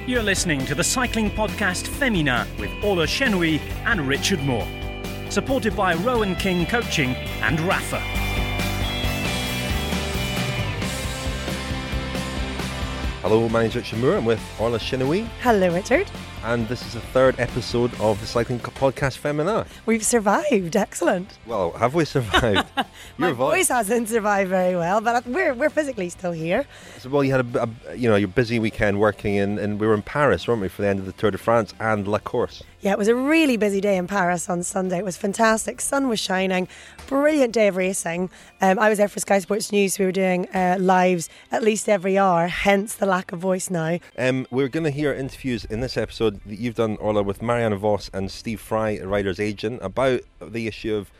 You're listening to the cycling podcast Femina with Ola Chenouille and Richard Moore. Supported by Rowan King Coaching and Rafa. Hello, my name's Richard Moore. I'm with Orla Chenouille. Hello, Richard. And this is the third episode of the cycling podcast Femina. We've survived. Excellent. Well, have we survived? My voice hasn't survived very well, but we're physically still here. So, well, you had your busy weekend working and we were in Paris, weren't we, for the end of the Tour de France and La Course. Yeah, it was a really busy day in Paris on Sunday. It was fantastic. Sun was shining. Brilliant day of racing. I was there for Sky Sports News. So we were doing lives at least every hour, hence the lack of voice now. We're going to hear interviews in this episode that you've done, Orla, with Marianne Vos and Steve Fry, a rider's agent, about the issue of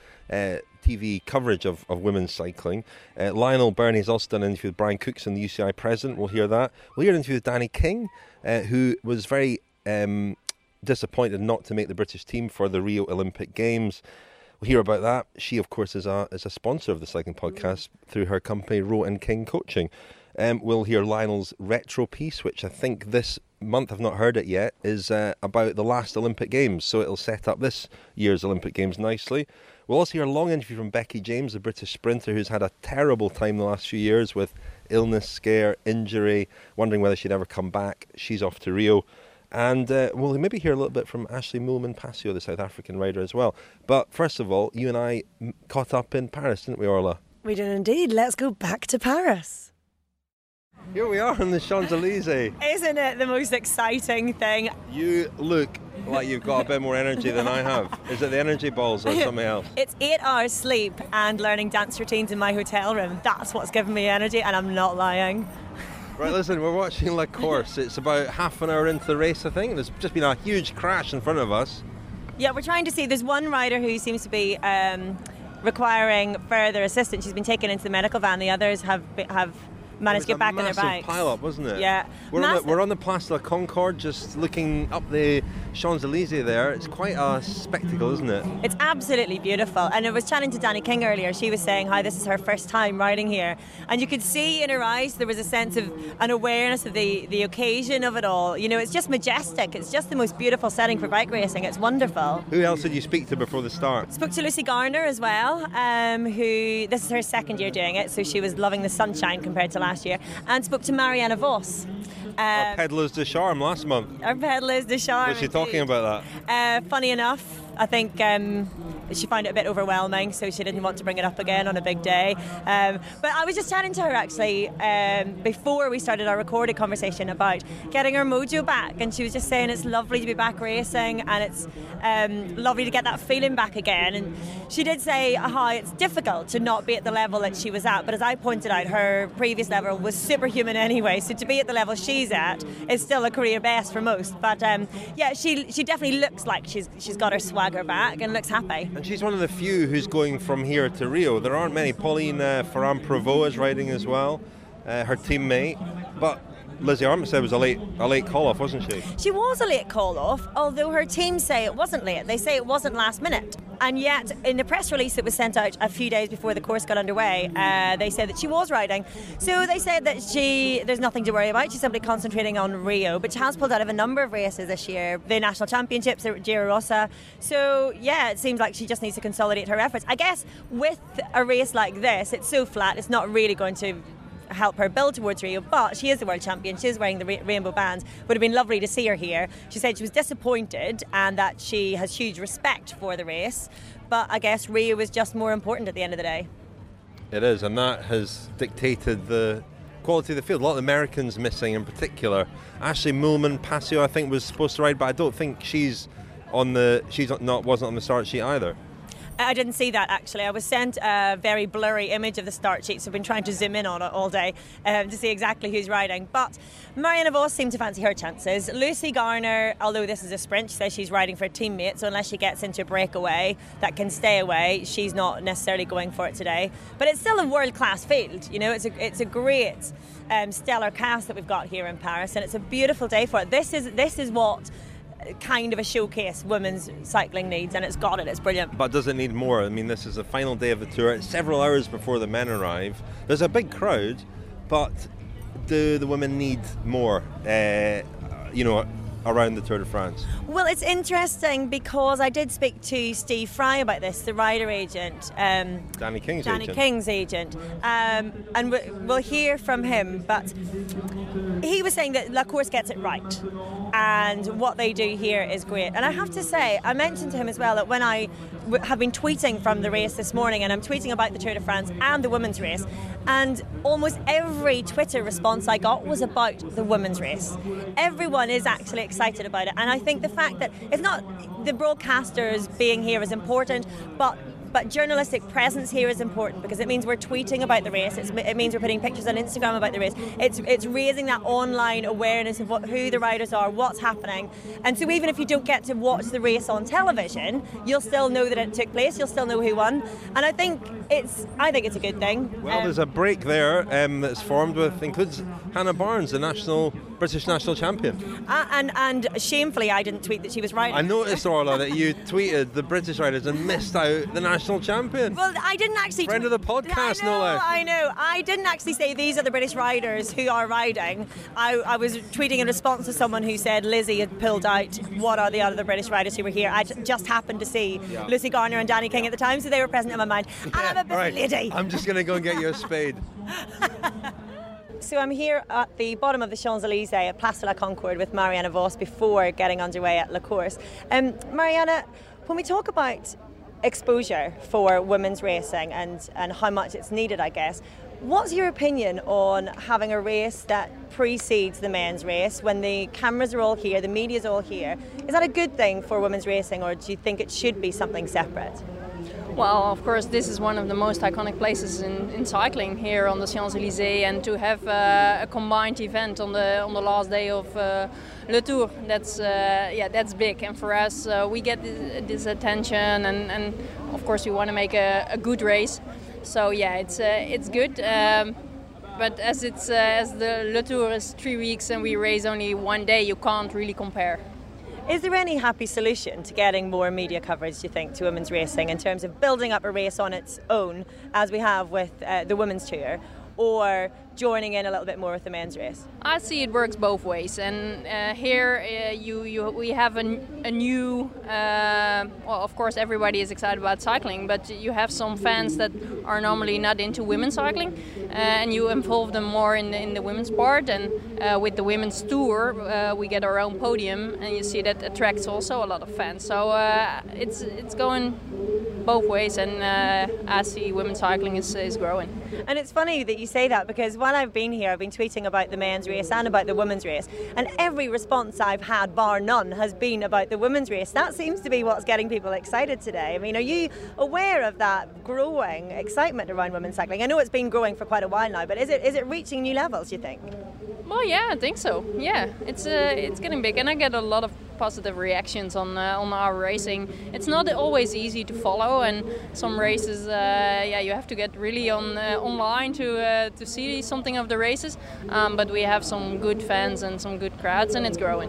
TV coverage of women's cycling. Lionel Burney has also done an interview with Brian Cookson, the UCI president. We'll hear that. We'll hear an interview with Danny King, who was very disappointed not to make the British team for the Rio Olympic Games. We'll hear about that. She, of course, is a sponsor of the cycling podcast through her company, Rowan King Coaching. We'll hear Lionel's retro piece, which I think this month, I've not heard it yet, is about the last Olympic Games. So it'll set up this year's Olympic Games nicely. We'll also hear a long interview from Becky James, the British sprinter who's had a terrible time the last few years with illness, scare, injury, wondering whether she'd ever come back. She's off to Rio. And we'll maybe hear a little bit from Ashleigh Moolman-Pasio, the South African rider as well. But first of all, you and I caught up in Paris, didn't we, Orla? We did indeed. Let's go back to Paris. Here we are on the Champs-Élysées. Isn't it the most exciting thing? You look like you've got a bit more energy than I have. Is it the energy balls or something else? It's 8 hours sleep and learning dance routines in my hotel room. That's what's giving me energy, and I'm not lying. Right, listen, we're watching La Course. It's about half an hour into the race, I think. There's just been a huge crash in front of us. Yeah, we're trying to see. There's one rider who seems to be requiring further assistance. She's been taken into the medical van. The others have managed to get back on their bikes. It was a massive pile-up, wasn't it? Yeah. We're on the Place de la Concorde, just looking up the Champs-Élysées there. It's quite a spectacle, isn't it? It's absolutely beautiful. And I was chatting to Danny King earlier. She was saying how this is her first time riding here. And you could see in her eyes there was a sense of an awareness of the occasion of it all. You know, it's just majestic. It's just the most beautiful setting for bike racing. It's wonderful. Who else did you speak to before the start? Spoke to Lucy Garner as well, who, this is her second year doing it, so she was loving the sunshine compared to last year, and spoke to Marianne Vos. Our Pedalers de Charme last month. Our Pedalers de Charme. Was she talking about that? Funny enough, I think she found it a bit overwhelming, so she didn't want to bring it up again on a big day. But I was just chatting to her actually before we started our recorded conversation about getting her mojo back, and she was just saying it's lovely to be back racing, and it's lovely to get that feeling back again. And she did say how it's difficult to not be at the level that she was at, but as I pointed out, her previous level was superhuman anyway, so to be at the level she's at is still a career best for most. But yeah, she definitely looks like she's got her swagger back and looks happy. And she's one of the few who's going from here to Rio. There aren't many. Pauline Ferrand-Prévot is riding as well, her teammate. But Lizzie Armstead was a late call-off, wasn't she? She was a late call-off, although her team say it wasn't late. They say it wasn't last minute. And yet, in the press release that was sent out a few days before the course got underway, they said that she was riding. So they said that there's nothing to worry about. She's simply concentrating on Rio, but she has pulled out of a number of races this year. The National Championships, the Giro Rosa. So, yeah, it seems like she just needs to consolidate her efforts. I guess with a race like this, it's so flat, it's not really going to help her build towards Rio, but she is the world champion. She is wearing the rainbow bands. Would have been lovely to see her here. She said she was disappointed and that she has huge respect for the race, but I guess Rio is just more important at the end of the day. It is, and that has dictated the quality of the field. A lot of Americans missing in particular. Ashleigh Moolman-Pasio, I think, was supposed to ride, but I don't think wasn't on the start sheet either. I didn't see that actually. I was sent a very blurry image of the start sheet, so I've been trying to zoom in on it all day to see exactly who's riding. But Marianne Vos seemed to fancy her chances. Lucy Garner, although this is a sprint, she says she's riding for a teammate, so unless she gets into a breakaway that can stay away, she's not necessarily going for it today. But it's still a world-class field. You know, it's a great stellar cast that we've got here in Paris, and it's a beautiful day for it. This is what kind of a showcase women's cycling needs, and it's got it. It's brilliant. But does it need more? I mean, this is the final day of the tour. It's several hours before the men arrive. There's a big crowd, but do the women need more? around the Tour de France? Well, it's interesting because I did speak to Steve Fry about this, the rider agent. Danny King's agent. And we'll hear from him, but he was saying that La Course gets it right and what they do here is great. And I have to say, I mentioned to him as well that when I have been tweeting from the race this morning, and I'm tweeting about the Tour de France and the women's race, and almost every Twitter response I got was about the women's race. Everyone is actually excited about it, and I think the fact that it's not the broadcasters being here is important, but journalistic presence here is important because it means we're tweeting about the race. It means we're putting pictures on Instagram about the race. It's raising that online awareness of who the riders are, what's happening. And so even if you don't get to watch the race on television, you'll still know that it took place. You'll still know who won. And I think it's a good thing. Well, there's a break there that's formed includes Hannah Barnes, the British national champion. And shamefully, I didn't tweet that she was riding. I noticed, Orla, that you tweeted the British riders and missed out the national champion. Well, I didn't actually... Friend of the podcast, no less. I know. I didn't actually say these are the British riders who are riding. I was tweeting in response to someone who said Lizzie had pulled out what are the other British riders who were here. I just happened to see Lucy Garner and Danny King at the time, so they were present in my mind. And I'm a busy lady. I'm just going to go and get you a spade. So I'm here at the bottom of the Champs-Élysées at Place de la Concorde with Marianne Vos before getting underway at La Course. Marianne, when we talk about exposure for women's racing and how much it's needed, I guess, what's your opinion on having a race that precedes the men's race when the cameras are all here, the media's all here? Is that a good thing for women's racing, or do you think it should be something separate? Well, of course, this is one of the most iconic places in cycling here on the Champs-Élysées, and to have a combined event on the last day of Le Tour, that's big. And for us, we get this attention, and of course, we want to make a good race. So it's good. But as the Le Tour is 3 weeks and we race only one day, you can't really compare. Is there any happy solution to getting more media coverage, do you think, to women's racing in terms of building up a race on its own, as we have with the women's tour, or joining in a little bit more with the men's race? I see it works both ways, and here we have a new. Well, of course, everybody is excited about cycling, but you have some fans that are normally not into women's cycling, and you involve them more in the women's part. And with the women's tour, we get our own podium, and you see that attracts also a lot of fans. So it's going both ways, and I see women's cycling is growing. And it's funny that you say that, because while I've been here, I've been tweeting about the men's race and about the women's race, and every response I've had, bar none, has been about the women's race. That seems to be what's getting people excited today. I mean, are you aware of that growing excitement around women's cycling? I know it's been growing for quite a while now, but is it reaching new levels, do you think? Well, yeah, I think so. Yeah, it's getting big, and I get a lot of positive reactions on our racing. It's not always easy to follow, and some races, you have to get really online to see something of the races. But we have some good fans and some good crowds, and it's growing.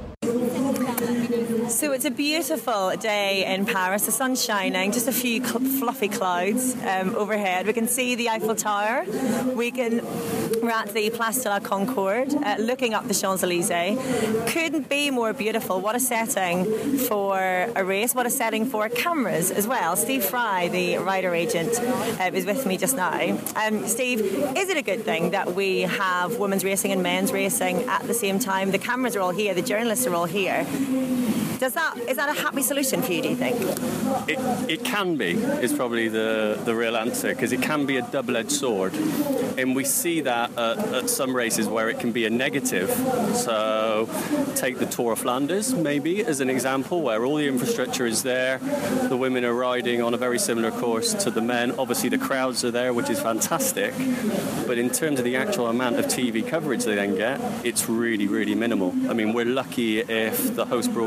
So it's a beautiful day in Paris. The sun's shining, just a few fluffy clouds overhead. We can see the Eiffel Tower. We're at the Place de la Concorde, looking up the Champs-Élysées. Couldn't be more beautiful. What a setting for a race. What a setting for cameras as well. Steve Fry, the rider agent, is with me just now. Steve, is it a good thing that we have women's racing and men's racing at the same time? The cameras are all here. The journalists are all here. Is that a happy solution for you, do you think? It can be, is probably the real answer, because it can be a double-edged sword. And we see that at some races where it can be a negative. So take the Tour of Flanders, maybe, as an example, where all the infrastructure is there. The women are riding on a very similar course to the men. Obviously, the crowds are there, which is fantastic. But in terms of the actual amount of TV coverage they then get, it's really, really minimal. I mean, we're lucky if the host broadcaster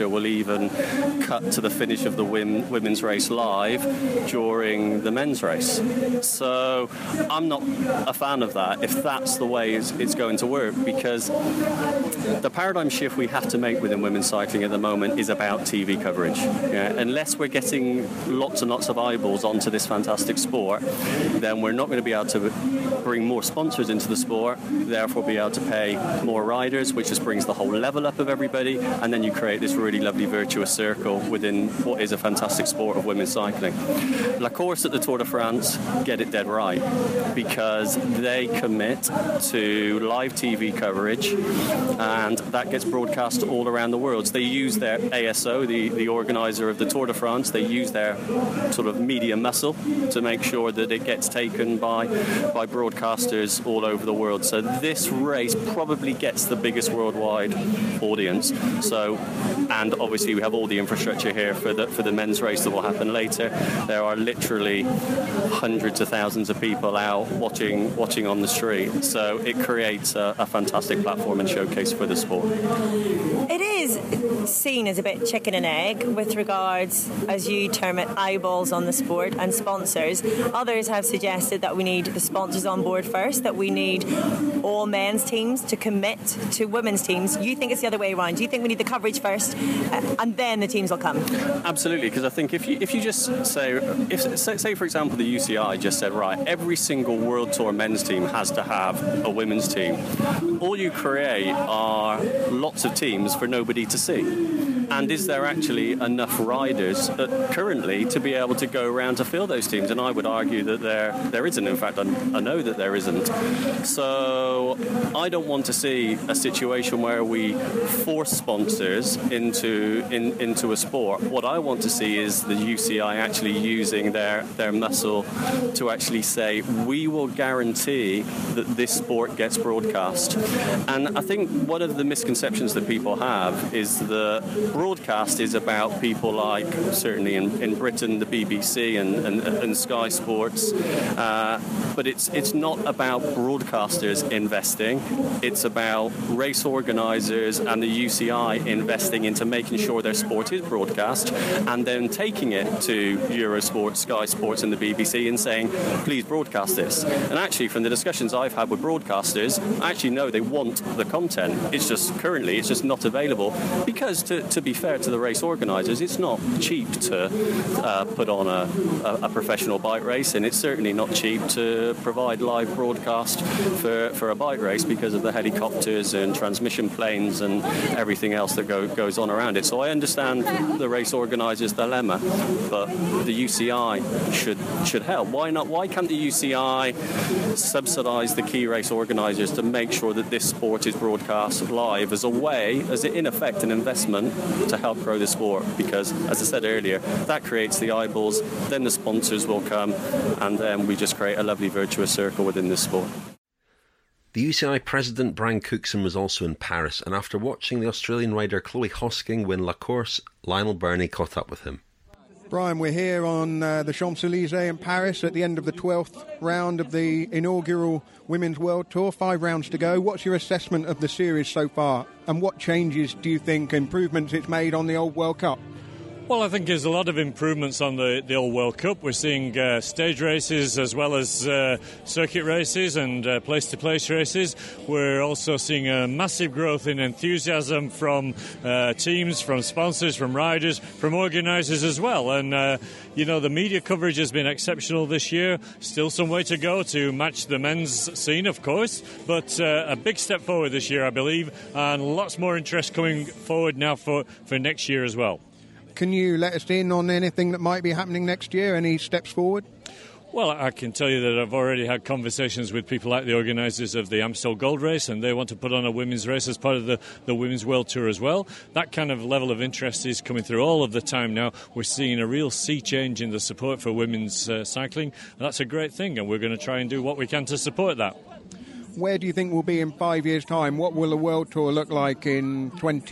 broadcaster will even cut to the finish of the women's race live during the men's race. So I'm not a fan of that if that's the way it's going to work, because the paradigm shift we have to make within women's cycling at the moment is about TV coverage. Unless we're getting lots and lots of eyeballs onto this fantastic sport, then we're not going to be able to bring more sponsors into the sport, therefore be able to pay more riders, which just brings the whole level up of everybody, and then you create this really lovely virtuous circle within what is a fantastic sport of women's cycling. La Course at the Tour de France get it dead right, because they commit to live TV coverage, and that gets broadcast all around the world. So they use their ASO, the organizer of the Tour de France, they use their sort of media muscle to make sure that it gets taken by broadcasters all over the world. So this race probably gets the biggest worldwide audience. So, and obviously we have all the infrastructure here for the men's race that will happen later. There are literally hundreds of thousands of people out watching on the street. So it creates a fantastic platform and showcase for the sport. It is seen as a bit chicken and egg with regards, as you term it, eyeballs on the sport and sponsors. Others have suggested that we need the sponsors on board first, that we need all men's teams to commit to women's teams. You think it's the other way around? Do you think we need the coverage first and then the teams will come? Absolutely, because I think if you just say for example the UCI just said, right, every single World Tour men's team has to have a women's team, all you create are lots of teams for nobody to see. And is there actually enough riders currently to be able to go around to fill those teams? And I would argue that there isn't. In fact, I know that there isn't. So I don't want to see a situation where we force sponsors into a sport. What I want to see is the UCI actually using their muscle to actually say, we will guarantee that this sport gets broadcast. And I think one of the misconceptions that people have is that broadcast is about people like, certainly in Britain, the BBC and Sky Sports, but it's not about broadcasters investing. It's about race organisers and the UCI investing into making sure their sport is broadcast, and then taking it to Eurosport, Sky Sports and the BBC and saying, please broadcast this. And actually, from the discussions I've had with broadcasters, I actually know they want the content. It's just currently it's just not available, because to be fair to the race organisers, it's not cheap to put on a professional bike race, and it's certainly not cheap to provide live broadcast for a bike race because of the helicopters and transmission planes and everything else that goes on around it. So I understand the race organisers' dilemma, but the UCI should help. Why not? Why can't the UCI subsidise the key race organisers to make sure that this sport is broadcast live as in effect an investment to help grow the sport? Because, as I said earlier, that creates the eyeballs, then the sponsors will come, and then we just create a lovely virtuous circle within this sport. The UCI president, Brian Cookson, was also in Paris, and after watching the Australian rider Chloe Hosking win La Course, Lionel Birnie caught up with him. Brian, we're here on the Champs-Élysées in Paris at the end of the 12th round of the inaugural Women's World Tour. 5 rounds to go. What's your assessment of the series so far, and what changes do you think, improvements it's made on the old World Cup? Well, I think there's a lot of improvements on the old World Cup. We're seeing stage races as well as circuit races and place-to-place races. We're also seeing a massive growth in enthusiasm from teams, from sponsors, from riders, from organisers as well. And, the media coverage has been exceptional this year. Still some way to go to match the men's scene, of course. But a big step forward this year, I believe, and lots more interest coming forward now for next year as well. Can you let us in on anything that might be happening next year? Any steps forward? Well, I can tell you that I've already had conversations with people like the organisers of the Amstel Gold Race, and they want to put on a women's race as part of the Women's World Tour as well. That kind of level of interest is coming through all of the time now. We're seeing a real sea change in the support for women's cycling, and that's a great thing, and we're going to try and do what we can to support that. Where do you think we'll be in 5 years' time? What will the World Tour look like in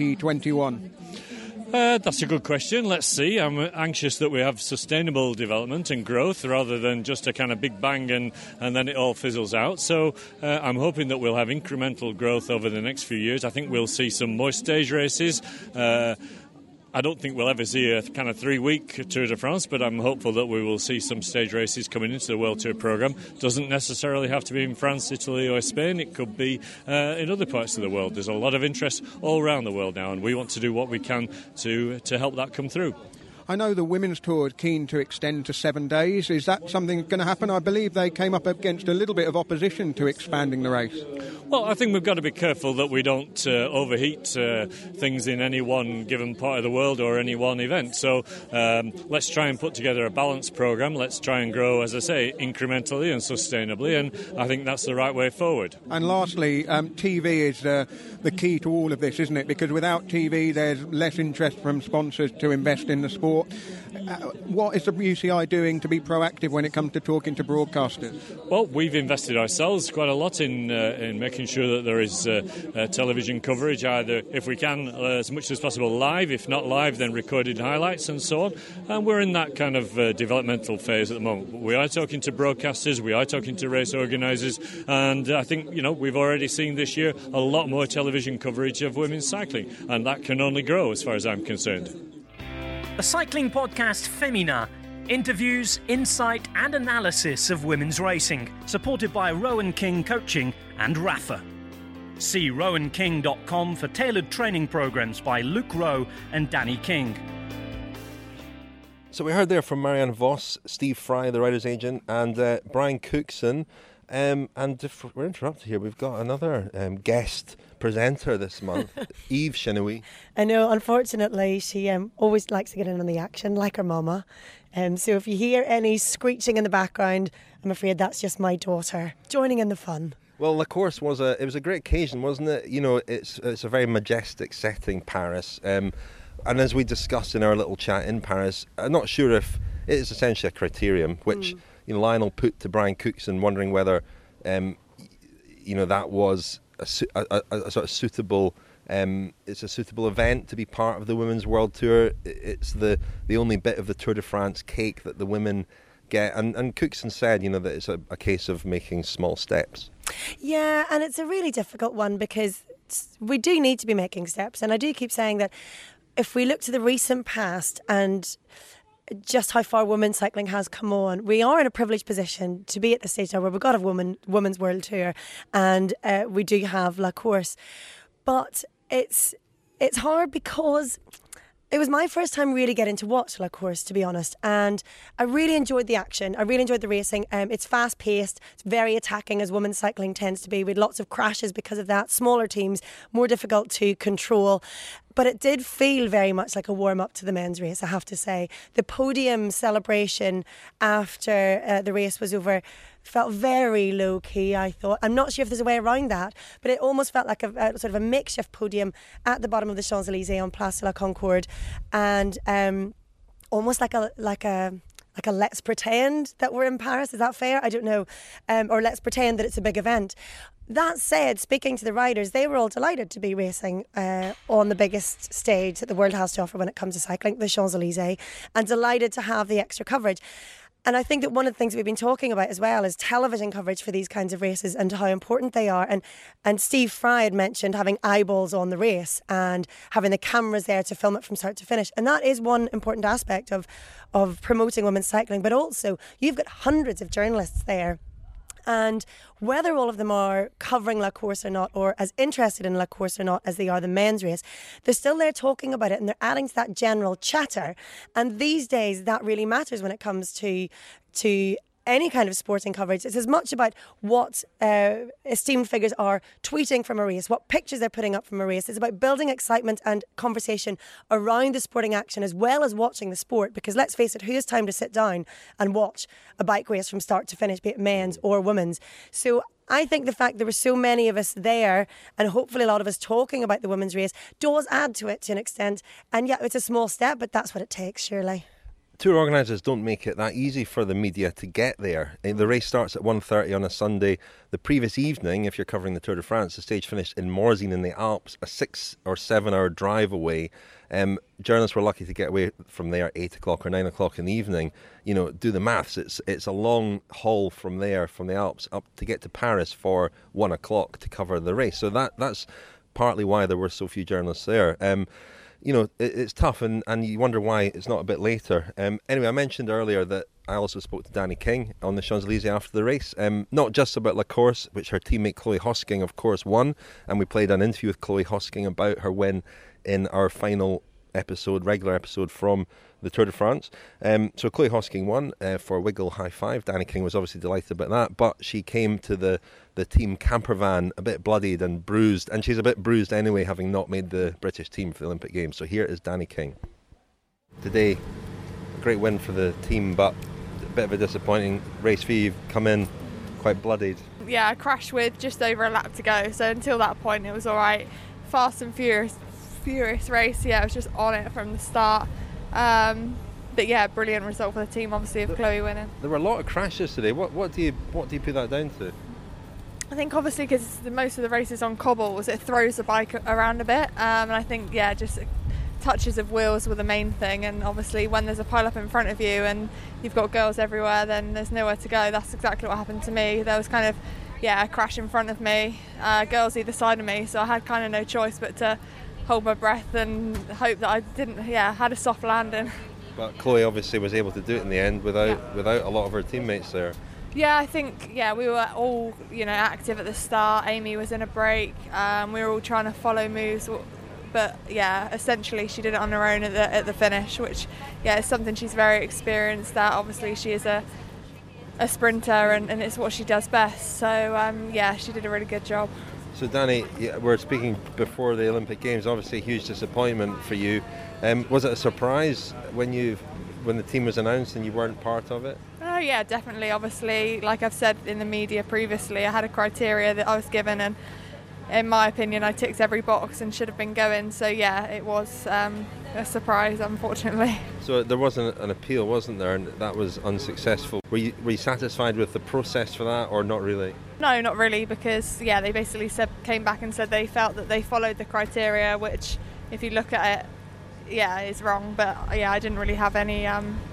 2021? That's a good question. Let's see. I'm anxious that we have sustainable development and growth rather than just a kind of big bang and then it all fizzles out. So I'm hoping that we'll have incremental growth over the next few years. I think we'll see some more stage races. I don't think we'll ever see a kind of 3-week Tour de France, but I'm hopeful that we will see some stage races coming into the World Tour programme. Doesn't necessarily have to be in France, Italy or Spain. It could be in other parts of the world. There's a lot of interest all around the world now, and we want to do what we can to help that come through. I know the Women's Tour is keen to extend to 7 days. Is that something going to happen? I believe they came up against a little bit of opposition to expanding the race. Well, I think we've got to be careful that we don't overheat things in any one given part of the world or any one event. So let's try and put together a balanced programme. Let's try and grow, as I say, incrementally and sustainably, and I think that's the right way forward. And lastly, TV is the key to all of this, isn't it? Because without TV, there's less interest from sponsors to invest in the sport. What is the UCI doing to be proactive when it comes to talking to broadcasters? Well, we've invested ourselves quite a lot in making sure that there is television coverage, either, if we can, as much as possible live. If not live, then recorded highlights and so on. And we're in that kind of developmental phase at the moment. We are talking to broadcasters, we are talking to race organisers, and I think, we've already seen this year a lot more television coverage of women's cycling, and that can only grow as far as I'm concerned. The cycling podcast Femina. Interviews, insight and analysis of women's racing. Supported by Rowan King Coaching and Rafa. See rowanking.com for tailored training programs by Luke Rowe and Danny King. So we heard there from Marianne Vos, Steve Fry, the rider's agent, and Brian Cookson. And if we're interrupted here, we've got another guest presenter this month, Eve Chenoui. I know, unfortunately, she always likes to get in on the action, like her mama. So if you hear any screeching in the background, I'm afraid that's just my daughter joining in the fun. Well, La Course was a great occasion, wasn't it? It's a very majestic setting, Paris. And as we discussed in our little chat in Paris, I'm not sure if it is essentially a criterium, which Lionel put to Brian Cookson, wondering whether that was a sort of suitable. It's a suitable event to be part of the Women's World Tour. It's the only bit of the Tour de France cake that the women get, and Cookson said, that it's a case of making small steps. Yeah, and it's a really difficult one because we do need to be making steps, and I do keep saying that if we look to the recent past and just how far women's cycling has come on, we are in a privileged position to be at the stage now where we've got a women's world tour, and we do have La Course, but it's hard because it was my first time really getting to watch La Course, to be honest, and I really enjoyed the action. I really enjoyed the racing. It's fast paced, it's very attacking, as women's cycling tends to be. We had lots of crashes because of that. Smaller teams, more difficult to control. But it did feel very much like a warm-up to the men's race, I have to say. The podium celebration after the race was over felt very low-key, I thought. I'm not sure if there's a way around that, but it almost felt like a sort of a makeshift podium at the bottom of the Champs-Élysées on Place de la Concorde, and almost like a let's pretend that we're in Paris. Is that fair? I don't know. Or let's pretend that it's a big event. That said, speaking to the riders, they were all delighted to be racing on the biggest stage that the world has to offer when it comes to cycling, the Champs-Élysées, and delighted to have the extra coverage. And I think that one of the things we've been talking about as well is television coverage for these kinds of races and how important they are. And Steve Fry had mentioned having eyeballs on the race and having the cameras there to film it from start to finish. And that is one important aspect of promoting women's cycling. But also, you've got hundreds of journalists there. And whether all of them are covering La Course or not, or as interested in La Course or not as they are the men's race, they're still there talking about it, and they're adding to that general chatter. And these days, that really matters when it comes to any kind of sporting coverage. It's as much about what esteemed figures are tweeting from a race, what pictures they're putting up from a race. It's about building excitement and conversation around the sporting action as well as watching the sport, because let's face it, who has time to sit down and watch a bike race from start to finish, be it men's or women's? So I think the fact there were so many of us there, and hopefully a lot of us talking about the women's race, does add to it to an extent. And yeah, it's a small step, but that's what it takes, surely. Tour organisers don't make it that easy for the media to get there. The race starts at 1:30 on a Sunday. The previous evening, if you're covering the Tour de France, the stage finished in Morzine in the Alps, a 6 or 7 hour drive away. Journalists were lucky to get away from there at 8 o'clock or 9 o'clock in the evening. Do the maths. It's a long haul from there, from the Alps, up to get to Paris for 1 o'clock to cover the race. So that's partly why there were so few journalists there. you know, it's tough, and you wonder why it's not a bit later. Anyway, I mentioned earlier that I also spoke to Dani King on the Champs-Élysées after the race, not just about La Course, which her teammate Chloe Hosking, of course, won, and we played an interview with Chloe Hosking about her win in our final regular episode from the Tour de France. So Chloe Hosking won for Wiggle High Five. Dani King was obviously delighted about that, but she came to the team camper van a bit bloodied and bruised, and she's a bit bruised anyway, having not made the British team for the Olympic Games. So here is Dani King. Today, a great win for the team, but a bit of a disappointing race for you. You've come in quite bloodied. Yeah, I crashed with just over a lap to go, so until that point it was alright. Fast and furious race. Yeah, I was just on it from the start. But yeah, brilliant result for the team, obviously, of Chloe winning. There were a lot of crashes today. What do you put that down to? I think obviously because most of the races on cobbles, it throws the bike around a bit, and I think just touches of wheels were the main thing. And obviously when there's a pile up in front of you and you've got girls everywhere, then there's nowhere to go. That's exactly what happened to me. There was kind of a crash in front of me, girls either side of me, so I had kind of no choice but to hold my breath and hope that I didn't had a soft landing. But Chloe obviously was able to do it in the end without a lot of her teammates there. Yeah, I think we were all active at the start. Amy was in a break. We were all trying to follow moves, but essentially she did it on her own at the finish, which is something she's very experienced at. Obviously she is a sprinter and it's what she does best. So she did a really good job. So Dani, we're speaking before the Olympic Games. Obviously a huge disappointment for you. Was it a surprise when the team was announced and you weren't part of it? Oh yeah, definitely. Obviously, like I've said in the media previously, I had a criteria that I was given, and in my opinion I ticked every box and should have been going. So it was a surprise, unfortunately. So there was an appeal, wasn't there, and that was unsuccessful. Were you satisfied with the process for that, or not really? No, not really, because they basically came back and said they felt that they followed the criteria, which if you look at it, is wrong. But I didn't really have any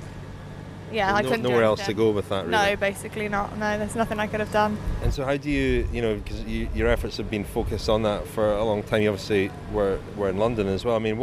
I couldn't do nowhere else to go with that, really? No, basically not. No, there's nothing I could have done. And so how do you because your efforts have been focused on that for a long time. You obviously were in London as well. I mean,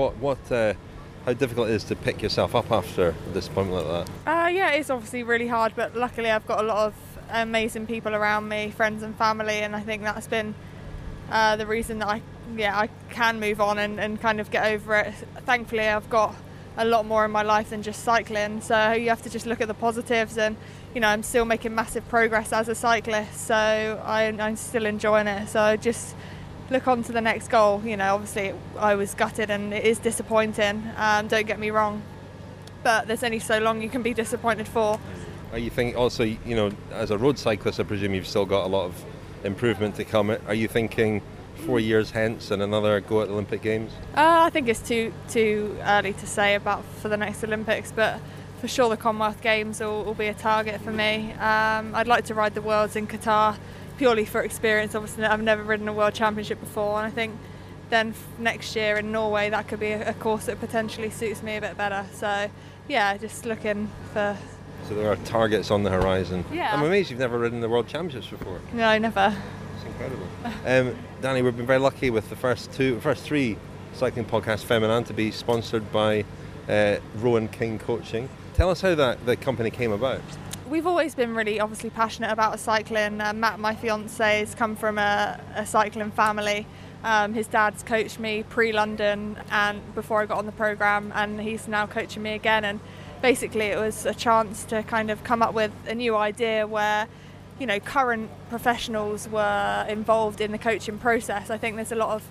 how difficult it is to pick yourself up after a disappointment like that? It's obviously really hard, but luckily I've got a lot of amazing people around me, friends and family, and I think that's been the reason that I can move on and kind of get over it. Thankfully I've got a lot more in my life than just cycling, so you have to just look at the positives, and I'm still making massive progress as a cyclist, so I'm still enjoying it. So I just look on to the next goal. Obviously I was gutted and it is disappointing, don't get me wrong, but there's only so long you can be disappointed for. Are you thinking also, as a road cyclist, I presume you've still got a lot of improvement to come. Are you thinking 4 years hence and another go at the Olympic Games? I think it's too early to say about for the next Olympics, but for sure the Commonwealth Games will be a target for me. I'd like to ride the Worlds in Qatar purely for experience. Obviously I've never ridden a World Championship before, and I think then next year in Norway that could be a course that potentially suits me a bit better. So just looking for... So there are targets on the horizon. Yeah. I'm amazed you've never ridden the World Championships before. No, never. It's incredible. Dani, we've been very lucky with the first three cycling podcasts Feminine to be sponsored by Rowan King Coaching. Tell us how the company came about. We've always been really obviously passionate about cycling. Matt, my fiance, has come from a cycling family. His dad's coached me pre-London and before I got on the programme, and he's now coaching me again. And basically it was a chance to kind of come up with a new idea where current professionals were involved in the coaching process. I think there's a lot of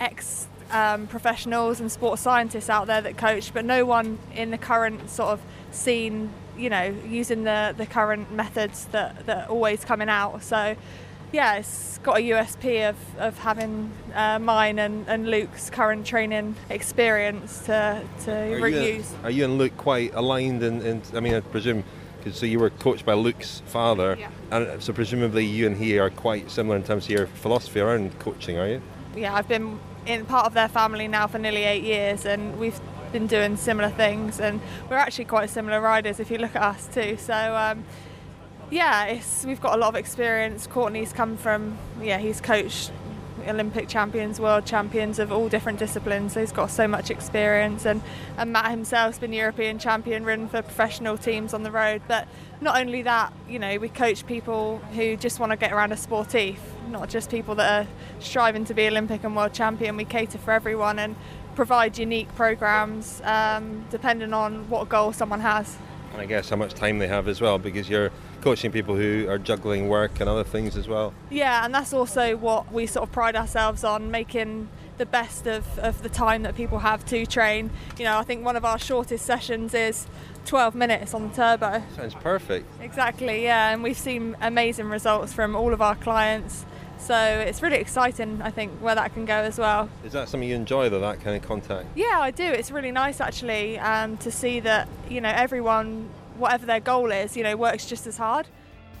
professionals and sports scientists out there that coach, but no one in the current sort of scene, using the current methods that are always coming out. So it's got a USP of having mine and Luke's current training experience to reuse. Are you and Luke quite aligned in I presume, so you were coached by Luke's father, and so presumably you and he are quite similar in terms of your philosophy around coaching, are you? Yeah, I've been in part of their family now for nearly 8 years, and we've been doing similar things, and we're actually quite similar riders if you look at us too. So we've got a lot of experience. Courtney's come from, he's coached Olympic champions, world champions of all different disciplines. So he's got so much experience, and Matt himself's been European champion, ridden for professional teams on the road. But not only that, you know, we coach people who just want to get around a sportif, not just people that are striving to be Olympic and world champion. We cater for everyone and provide unique programs depending on what goal someone has. And I guess how much time they have as well, because you're coaching people who are juggling work and other things as well. Yeah, and that's also what we sort of pride ourselves on, making the best of the time that people have to train. You know, I think one of our shortest sessions is 12 minutes on the turbo. Sounds perfect. Exactly, yeah, and we've seen amazing results from all of our clients. So it's really exciting, I think, where that can go as well. Is that something you enjoy, though, that kind of contact? Yeah, I do. It's really nice, actually, to see that, you know, everyone, whatever their goal is, you know, works just as hard.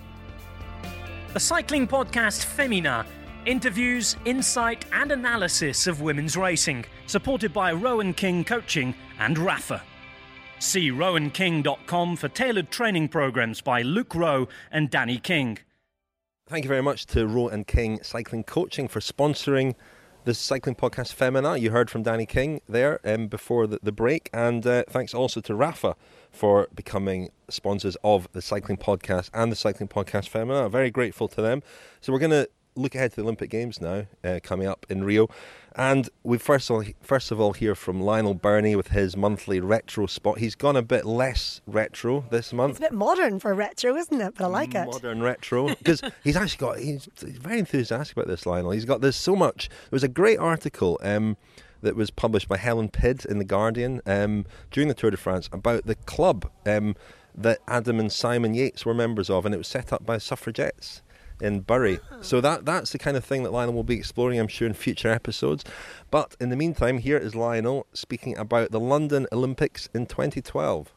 The cycling podcast Femina interviews, insight and analysis of women's racing, supported by Rowan King Coaching and Rafa. See rowanking.com for tailored training programs by Luke Rowe and Danny King. Thank you very much to Rowe and King Cycling Coaching for sponsoring the cycling podcast Femina. You heard from Danny King there before the break, and thanks also to Rafa for becoming sponsors of the cycling podcast and the cycling podcast Femina. Very grateful to them. So we're going to look ahead to the Olympic Games now, coming up in Rio. And we first of all hear from Lionel Birnie with his monthly retro spot. He's gone a bit less retro this month. It's a bit modern for retro, isn't it? But I like it. Modern retro. Because he's very enthusiastic about this, Lionel. He's got this so much. There was a great article that was published by Helen Pidd in The Guardian during the Tour de France about the club that Adam and Simon Yates were members of, and it was set up by suffragettes in Bury. So that's the kind of thing that Lionel will be exploring, I'm sure, in future episodes. But in the meantime, here is Lionel speaking about the London Olympics in 2012.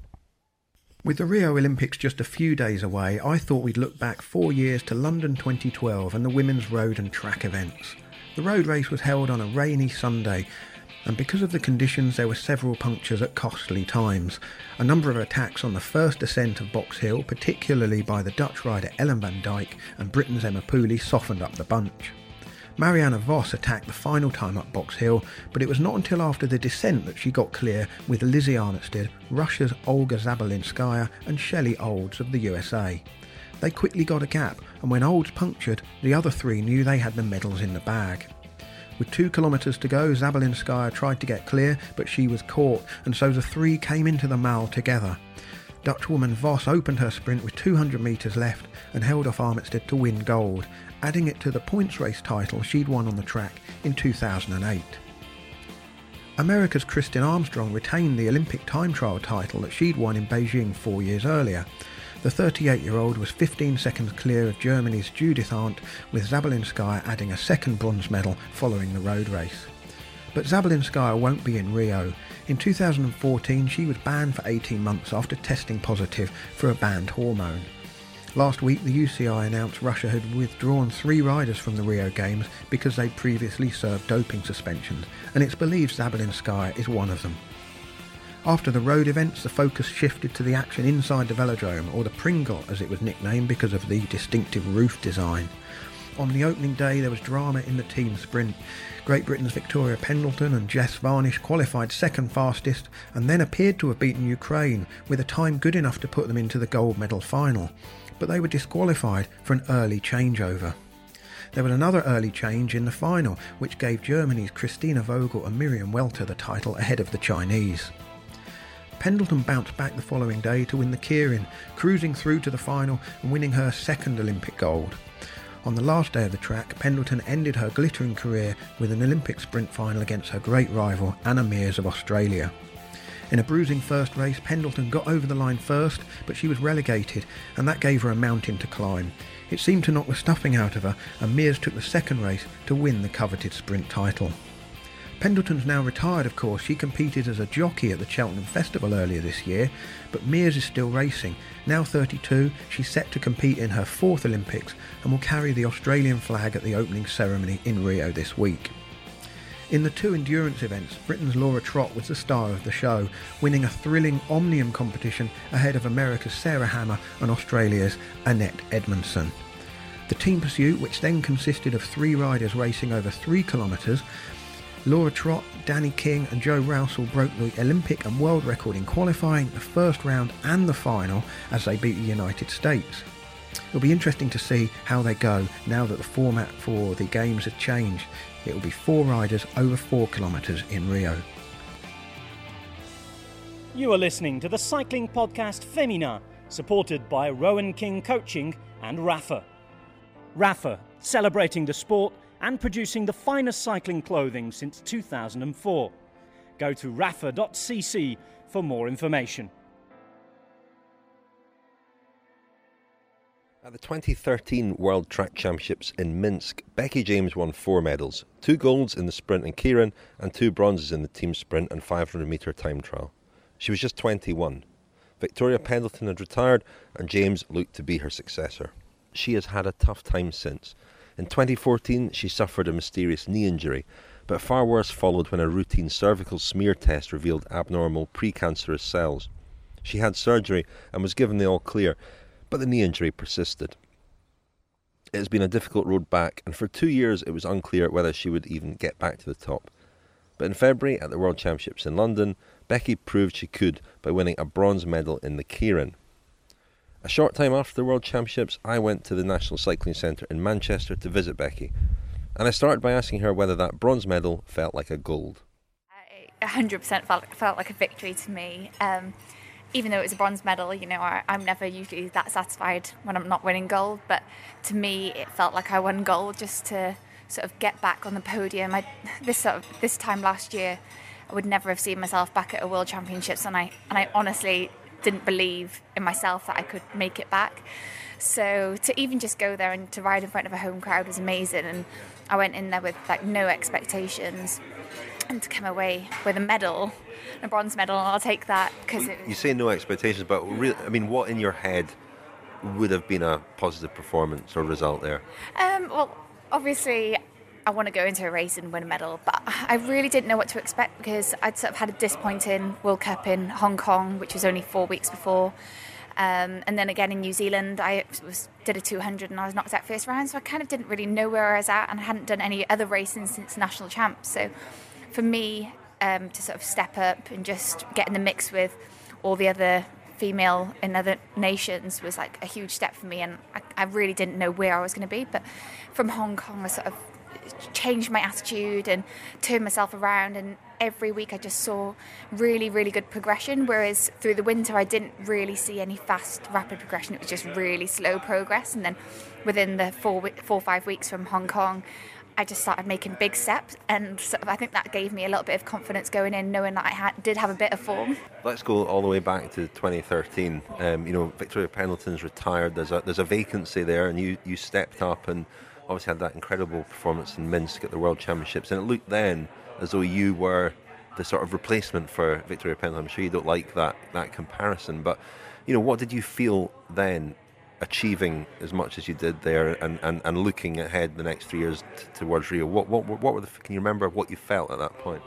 With the Rio Olympics just a few days away, I thought we'd look back 4 years to London 2012 and the women's road and track events. The road race was held on a rainy Sunday, and because of the conditions there were several punctures at costly times. A number of attacks on the first descent of Box Hill, particularly by the Dutch rider Ellen van Dijk and Britain's Emma Pooley, softened up the bunch. Marianne Vos attacked the final time up Box Hill, but it was not until after the descent that she got clear with Lizzie Arnotstead, Russia's Olga Zabelinskaya and Shelley Olds of the USA. They quickly got a gap, and when Olds punctured, the other three knew they had the medals in the bag. With 2 kilometres to go, Zabelinskaya tried to get clear, but she was caught, and so the three came into the mile together. Dutchwoman Vos opened her sprint with 200 metres left and held off Arnotstead to win gold, adding it to the points race title she'd won on the track in 2008. America's Kristin Armstrong retained the Olympic time trial title that she'd won in Beijing 4 years earlier. The 38-year-old was 15 seconds clear of Germany's Judith Arndt, with Zabelinskaya adding a second bronze medal following the road race. But Zabelinskaya won't be in Rio. In 2014 she was banned for 18 months after testing positive for a banned hormone. Last week the UCI announced Russia had withdrawn 3 riders from the Rio Games because they'd previously served doping suspensions, and it's believed Zabelinskaya is one of them. After the road events, the focus shifted to the action inside the velodrome, or the Pringle as it was nicknamed because of the distinctive roof design. On the opening day there was drama in the team sprint. Great Britain's Victoria Pendleton and Jess Varnish qualified second fastest and then appeared to have beaten Ukraine with a time good enough to put them into the gold medal final. But they were disqualified for an early changeover. There was another early change in the final, which gave Germany's Christina Vogel and Miriam Welter the title ahead of the Chinese. Pendleton bounced back the following day to win the Keirin, cruising through to the final and winning her second Olympic gold. On the last day of the track, Pendleton ended her glittering career with an Olympic sprint final against her great rival Anna Meares of Australia. In a bruising first race, Pendleton got over the line first, but she was relegated, and that gave her a mountain to climb. It seemed to knock the stuffing out of her, and Meares took the second race to win the coveted sprint title. Pendleton's now retired, of course. She competed as a jockey at the Cheltenham Festival earlier this year, but Meares is still racing. Now 32, she's set to compete in her 4th Olympics and will carry the Australian flag at the opening ceremony in Rio this week. In the 2 endurance events, Britain's Laura Trott was the star of the show, winning a thrilling Omnium competition ahead of America's Sarah Hammer and Australia's Annette Edmondson. The team pursuit, which then consisted of 3 riders racing over 3 kilometres, Laura Trott, Danny King and Joe Rousel broke the Olympic and world record in qualifying, the first round and the final as they beat the United States. It'll be interesting to see how they go now that the format for the games has changed. It will be 4 riders over 4 kilometres in Rio. You are listening to the cycling podcast Femina, supported by Rowan King Coaching and Rapha. Rapha, celebrating the sport and producing the finest cycling clothing since 2004. Go to rapha.cc for more information. At the 2013 World Track Championships in Minsk, Becky James won 4 medals, 2 golds in the sprint and keirin and 2 bronzes in the team sprint and 500 metre time trial. She was just 21. Victoria Pendleton had retired and James looked to be her successor. She has had a tough time since. In 2014 she suffered a mysterious knee injury, but far worse followed when a routine cervical smear test revealed abnormal precancerous cells. She had surgery and was given the all clear, but the knee injury persisted. It has been a difficult road back, and for 2 years it was unclear whether she would even get back to the top. But in February at the World Championships in London, Becky proved she could by winning a bronze medal in the keirin. A short time after the World Championships, I went to the National Cycling Centre in Manchester to visit Becky, and I started by asking her whether that bronze medal felt like a gold. 100% felt like a victory to me. Even though it was a bronze medal, you know, I'm never usually that satisfied when I'm not winning gold, but to me it felt like I won gold just to sort of get back on the podium. This time last year, I would never have seen myself back at a World Championships, and I honestly didn't believe in myself that I could make it back. So to even just go there and to ride in front of a home crowd was amazing, and I went in there with like no expectations, and to come away with a medal, a bronze medal, I'll take that. Because you say no expectations, but really, I mean, what in your head would have been a positive performance or result there? Well, obviously I want to go into a race and win a medal, but I really didn't know what to expect because I'd sort of had a disappointing World Cup in Hong Kong, which was only 4 weeks before, and then again in New Zealand I did a 200 and I was knocked out first round, so I kind of didn't really know where I was at, and I hadn't done any other racing since national champs. So for me to sort of step up and just get in the mix with all the other female in other nations was like a huge step for me, and I really didn't know where I was going to be. But from Hong Kong I sort of changed my attitude and turned myself around, and every week I just saw really, really good progression, whereas through the winter I didn't really see any fast, rapid progression. It was just really slow progress, and then within the 4 or 5 weeks from Hong Kong I just started making big steps, and sort of I think that gave me a little bit of confidence going in, knowing that I did have a bit of form. Let's go all the way back to 2013. Victoria Pendleton's retired. There's a vacancy there, and you stepped up and obviously had that incredible performance in Minsk at the World Championships, and it looked then as though you were the sort of replacement for Victoria Pendleton. I'm sure you don't like that comparison, but what did you feel then, achieving as much as you did there and looking ahead the next 3 years towards Rio? What were can you remember what you felt at that point?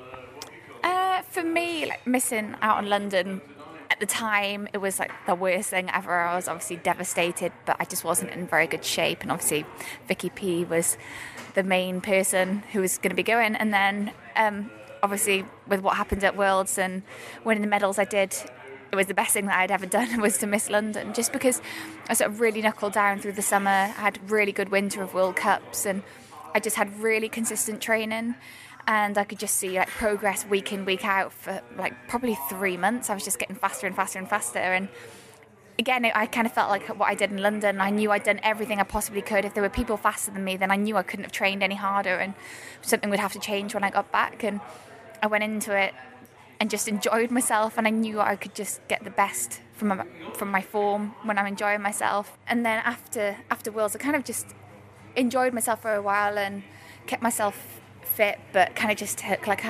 For me, like missing out on London at the time, it was like the worst thing ever. I was obviously devastated, but I just wasn't in very good shape, and obviously Vicky P was the main person who was going to be going, and then obviously with what happened at Worlds and winning the medals I did, it was the best thing that I'd ever done was to miss London, just because I sort of really knuckled down through the summer. I had really good winter of World Cups, and I just had really consistent training, and I could just see like progress week in, week out for like probably 3 months. I was just getting faster and faster and faster, and again I kind of felt like what I did in London, I knew I'd done everything I possibly could. If there were people faster than me, then I knew I couldn't have trained any harder, and something would have to change when I got back. And I went into it and just enjoyed myself, and I knew I could just get the best from my form when I'm enjoying myself. And then after Worlds I kind of just enjoyed myself for a while and kept myself fit, but kind of just took like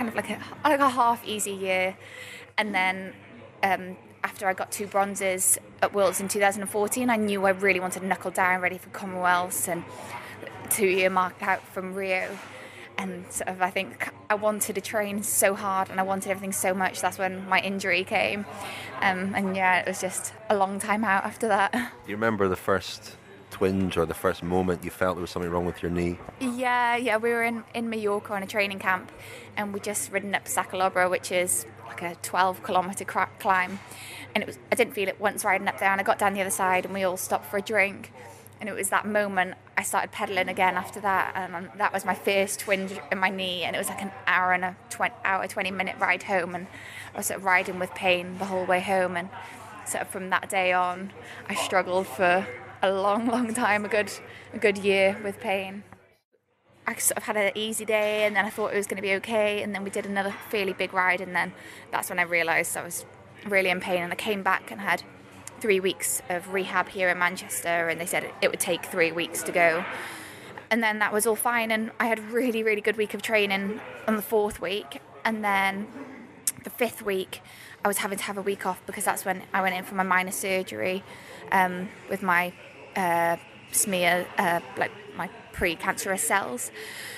a half easy year. And then after I got 2 bronzes at Worlds in 2014, I knew I really wanted to knuckle down, ready for Commonwealths and 2-year mark out from Rio. And sort of I think I wanted to train so hard and I wanted everything so much. That's when my injury came. And yeah, it was just a long time out after that. Do you remember the first twinge or the first moment you felt there was something wrong with your knee? Yeah, we were in Mallorca on a training camp, and we'd just ridden up Sacalobra, which is like a 12-kilometre climb, and I didn't feel it once riding up there, and I got down the other side and we all stopped for a drink, and it was that moment I started pedalling again after that, and that was my first twinge in my knee, and it was like an hour and a 20-minute ride home, and I was sort of riding with pain the whole way home, and sort of from that day on I struggled for a long time, a good year with pain. I sort of had an easy day, and then I thought it was going to be okay, and then we did another fairly big ride, and then that's when I realised I was really in pain, and I came back and had 3 weeks of rehab here in Manchester, and they said it would take 3 weeks to go, and then that was all fine, and I had a really good week of training on the 4th week, and then the 5th week I was having to have a week off because that's when I went in for my minor surgery with my smear, like my pre-cancerous cells.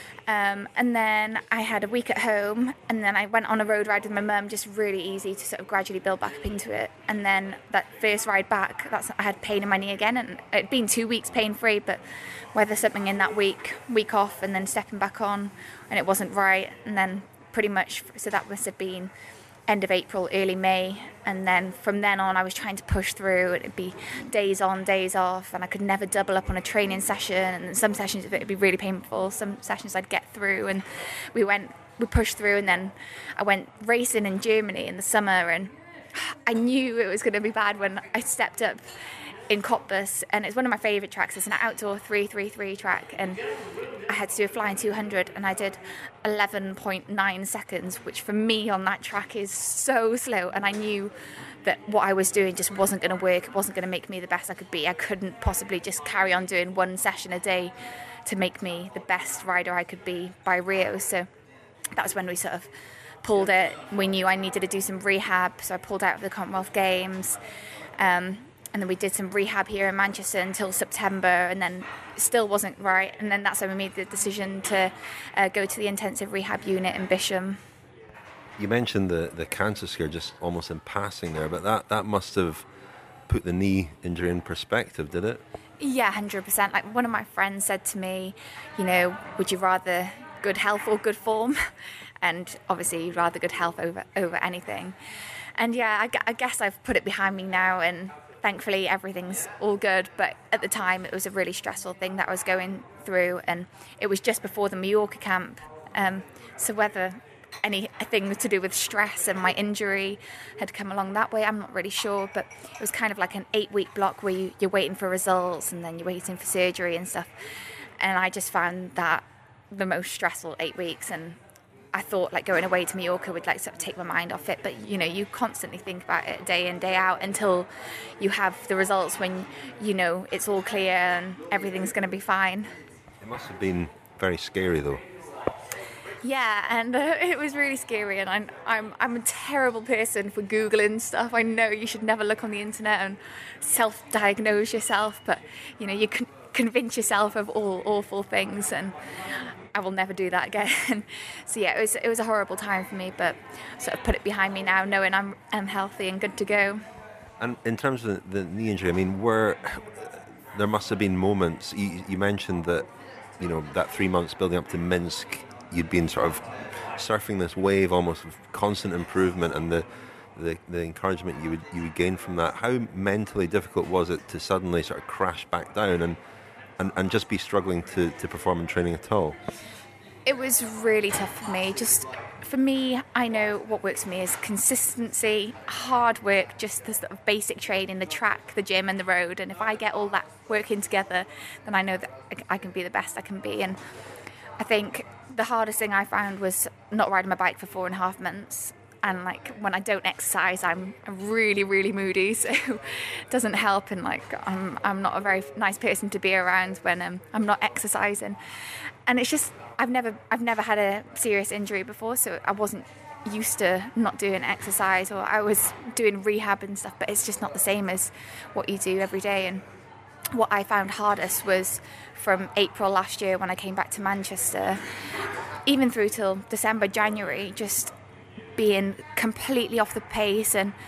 And then I had a week at home, and then I went on a road ride with my mum, just really easy to sort of gradually build back up into it. And then that first ride back, I had pain in my knee again, and it'd been 2 weeks pain-free, but whether something in that week off and then stepping back on, and it wasn't right, and then pretty much, so that must have been end of April, early May, and then from then on I was trying to push through. It'd be days on, days off, and I could never double up on a training session, and some sessions it'd be really painful, some sessions I'd get through, and we pushed through, and then I went racing in Germany in the summer, and I knew it was going to be bad when I stepped up in Cottbus, and it's one of my favourite tracks. It's an outdoor 333 track, and I had to do a flying 200, and I did 11.9 seconds, which for me on that track is so slow, and I knew that what I was doing just wasn't going to work. It wasn't going to make me the best I could be. I couldn't possibly just carry on doing one session a day to make me the best rider I could be by Rio. So that was when we sort of pulled it. We knew I needed to do some rehab, so I pulled out of the Commonwealth Games. And then we did some rehab here in Manchester until September, and then it still wasn't right. And then that's when we made the decision to go to the intensive rehab unit in Bisham. You mentioned the cancer scare just almost in passing there, but that must have put the knee injury in perspective, did it? Yeah, 100%. Like one of my friends said to me, would you rather good health or good form? And obviously you'd rather good health over anything. And yeah, I guess I've put it behind me now, and thankfully everything's all good, but at the time it was a really stressful thing that I was going through, and it was just before the Mallorca camp, so whether anything to do with stress and my injury had come along that way, I'm not really sure, but it was kind of like an 8-week block where you're waiting for results, and then you're waiting for surgery and stuff, and I just found that the most stressful 8 weeks, and I thought like going away to Mallorca would like sort of take my mind off it, but you constantly think about it day in, day out until you have the results when it's all clear and everything's going to be fine. It must have been very scary though. Yeah, and it was really scary, and I'm a terrible person for Googling stuff. I know you should never look on the internet and self-diagnose yourself, but you can convince yourself of all awful things, and I will never do that again. So yeah, it was a horrible time for me, but sort of put it behind me now, knowing I'm healthy and good to go. And in terms of the knee injury, I mean, there must have been moments. You mentioned that that 3 months building up to Minsk, you'd been sort of surfing this wave almost of constant improvement, and the encouragement you would gain from that. How mentally difficult was it to suddenly sort of crash back down and just be struggling to perform in training at all? It was really tough for me. Just for me, I know what works for me is consistency, hard work, just the sort of basic training, the track, the gym and the road. And if I get all that working together, then I know that I can be the best I can be. And I think the hardest thing I found was not riding my bike for 4.5 months. And like when I don't exercise, I'm really, really moody, so it doesn't help. And like I'm not a very nice person to be around when I'm not exercising. And it's just I've never had a serious injury before, so I wasn't used to not doing exercise, or I was doing rehab and stuff, but it's just not the same as what you do every day. And what I found hardest was from April last year when I came back to Manchester, even through till December, January, just being completely off the pace and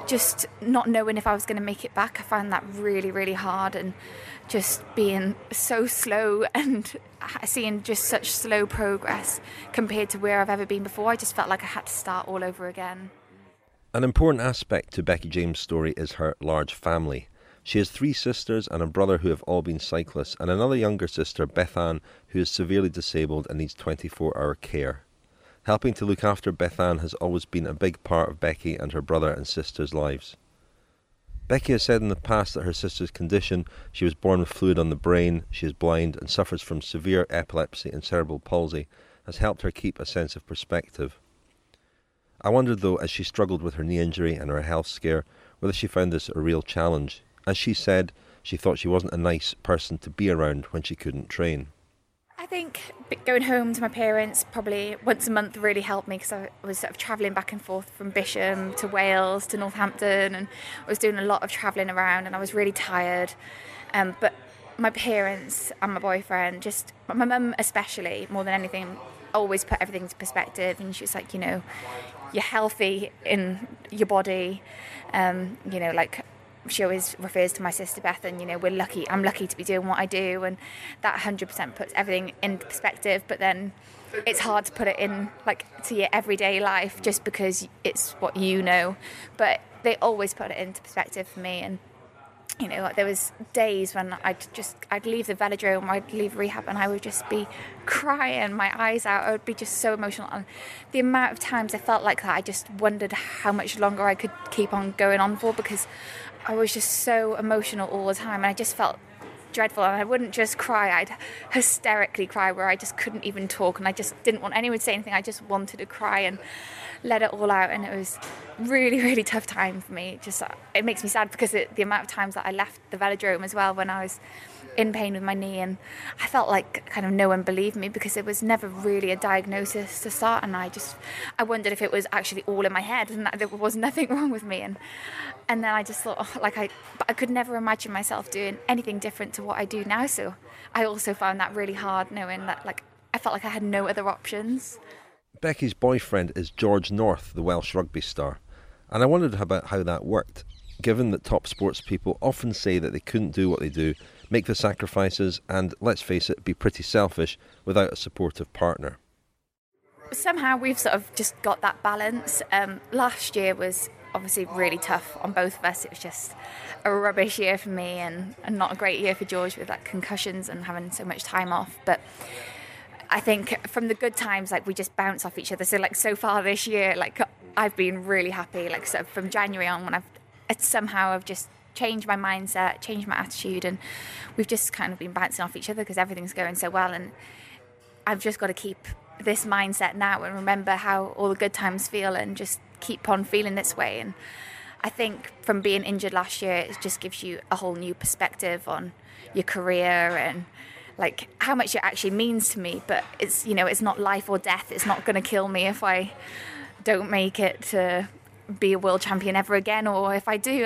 just not knowing if I was going to make it back, I found that really, really hard, and just being so slow and seeing just such slow progress compared to where I've ever been before. I just felt like I had to start all over again. An important aspect to Becky James' story is her large family. She has 3 sisters and a brother who have all been cyclists, and another younger sister, Beth Ann, who is severely disabled and needs 24-hour care. Helping to look after Beth Ann has always been a big part of Becky and her brother and sister's lives. Becky has said in the past that her sister's condition, she was born with fluid on the brain, she is blind and suffers from severe epilepsy and cerebral palsy, has helped her keep a sense of perspective. I wondered though, as she struggled with her knee injury and her health scare, whether she found this a real challenge. As she said, she thought she wasn't a nice person to be around when she couldn't train. I think going home to my parents probably once a month really helped me, because I was sort of travelling back and forth from Bisham to Wales to Northampton, and I was doing a lot of travelling around, and I was really tired. But my parents and my boyfriend, just my mum especially, more than anything, always put everything into perspective, and she was like, you're healthy in your body, like she always refers to my sister Beth, and I'm lucky to be doing what I do, and that 100% puts everything into perspective. But then it's hard to put it in to your everyday life just because it's what you know, but they always put it into perspective for me. And there was days when I'd leave the velodrome, I'd leave rehab, and I would just be crying my eyes out. I would be just so emotional, and the amount of times I felt like that, I just wondered how much longer I could keep on going on for, because I was just so emotional all the time, and I just felt dreadful. And I wouldn't just cry, I'd hysterically cry, where I just couldn't even talk, and I just didn't want anyone to say anything. I just wanted to cry and let it all out, and it was really, really tough time for me. It makes me sad because the amount of times that I left the velodrome as well when I was in pain with my knee, and I felt like kind of no one believed me, because it was never really a diagnosis to start, and I I wondered if it was actually all in my head and that there was nothing wrong with me, and then I just thought, but I could never imagine myself doing anything different to what I do now. So I also found that really hard, knowing that I felt like I had no other options. Becky's boyfriend is George North, the Welsh rugby star, and I wondered about how that worked, given that top sports people often say that they couldn't do what they do, make the sacrifices, and, let's face it, be pretty selfish without a supportive partner. Somehow we've sort of just got that balance. Last year was obviously really tough on both of us. It was just a rubbish year for me, and not a great year for George with concussions and having so much time off. But I think from the good times, we just bounce off each other. So far this year, I've been really happy. Sort of from January on, when I've just changed my mindset, changed my attitude, and we've just kind of been bouncing off each other because everything's going so well. And I've just got to keep this mindset now and remember how all the good times feel, and just keep on feeling this way. And I think from being injured last year, it just gives you a whole new perspective on your career and how much it actually means to me. But it's it's not life or death. It's not going to kill me if I don't make it to be a world champion ever again, or if I do,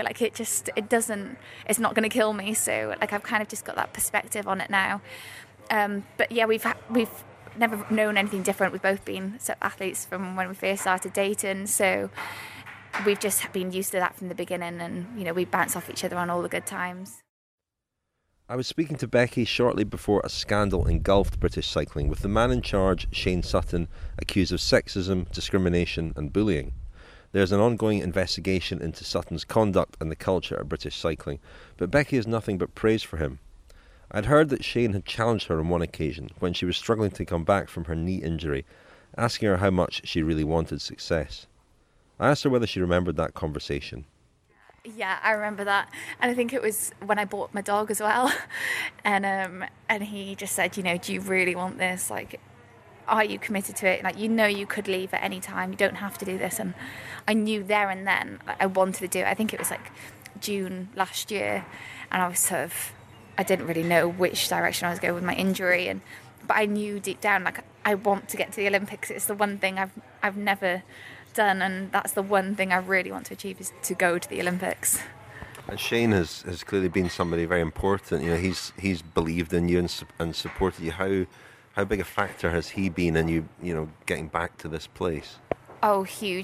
it's not going to kill me. So I've kind of just got that perspective on it now. But yeah, we've never known anything different. We've both been athletes from when we first started dating, so we've just been used to that from the beginning, and we bounce off each other on all the good times. I was speaking to Becky shortly before a scandal engulfed British cycling, with the man in charge, Shane Sutton, accused of sexism, discrimination and bullying. There's an ongoing investigation into Sutton's conduct and the culture of British cycling, but Becky has nothing but praise for him. I'd heard that Shane had challenged her on one occasion when she was struggling to come back from her knee injury, asking her how much she really wanted success. I asked her whether she remembered that conversation. Yeah, I remember that, and I think it was when I bought my dog as well, and he just said, do you really want this? Are you committed to it? You could leave at any time. You don't have to do this. And I knew there and then I wanted to do it. I think it was June last year, and I was I didn't really know which direction I was going with my injury, but I knew deep down I want to get to the Olympics. It's the one thing I've never done, and that's the one thing I really want to achieve, is to go to the Olympics. And Shane has clearly been somebody very important. He's believed in you and supported you. How big a factor has he been in you getting back to this place? Oh, huge.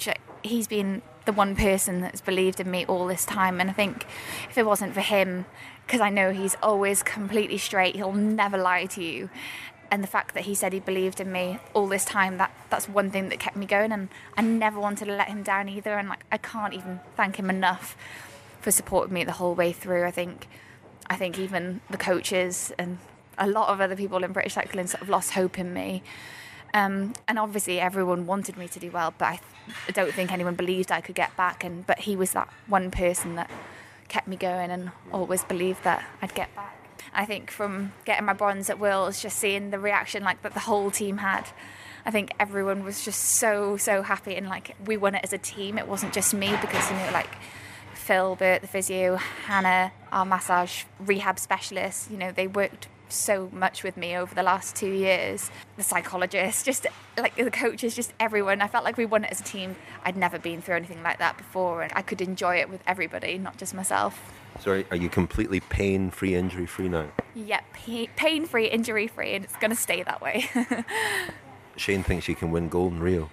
he's been the one person that's believed in me all this time. And I think if it wasn't for him, because I know he's always completely straight, he'll never lie to you. And the fact that he said he believed in me all this time, that's one thing that kept me going. And I never wanted to let him down either. And I can't even thank him enough for supporting me the whole way through. I think even the coaches and a lot of other people in British cycling sort of lost hope in me. And obviously everyone wanted me to do well, but I don't think anyone believed I could get back. But he was that one person that kept me going and always believed that I'd get back. I think from getting my bronze at Worlds, just seeing the reaction that the whole team had, I think everyone was just so happy, and we won it as a team. It wasn't just me, because Phil, Bert, the physio, Hannah, our massage rehab specialist, they worked so much with me over the last 2 years. The psychologist, just the coaches, just everyone. I felt like we won it as a team. I'd never been through anything like that before, and I could enjoy it with everybody, not just myself. So are you completely pain-free, injury-free now? Yeah, pain-free, injury-free, and it's going to stay that way. Shane thinks you can win gold in Rio.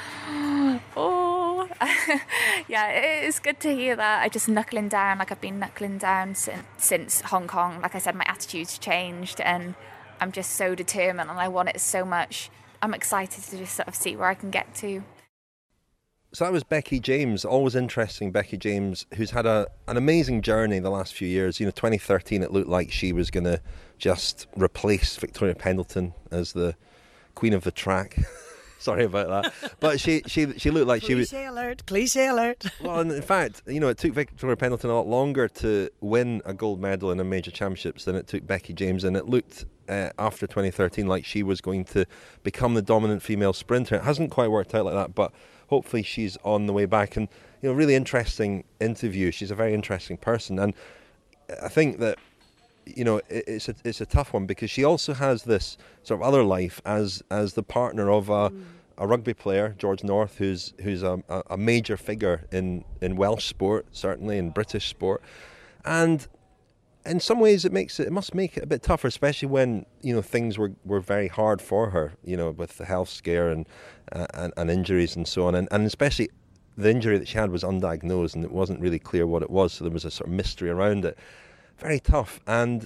Oh, yeah, it's good to hear that. I just knuckling down, I've been knuckling down since Hong Kong. Like I said, my attitude's changed, and I'm just so determined, and I want it so much. I'm excited to just sort of see where I can get to. So that was Becky James. Always interesting, Becky James, who's had an amazing journey the last few years. 2013, it looked like she was going to just replace Victoria Pendleton as the queen of the track. Sorry about that. But she looked like she was... Cliché alert. Well, in fact, it took Victoria Pendleton a lot longer to win a gold medal in a major championships than it took Becky James, and it looked after 2013 like she was going to become the dominant female sprinter. It hasn't quite worked out like that, but hopefully she's on the way back. And really interesting interview. She's a very interesting person, and I think that it's a tough one, because she also has this sort of other life as the partner of a rugby player, George North, who's a major figure in Welsh sport, certainly in British sport, and in some ways it must make it a bit tougher, especially when things were very hard for her, with the health scare and injuries and so on, and especially the injury that she had was undiagnosed and it wasn't really clear what it was, so there was a sort of mystery around it. Very tough. And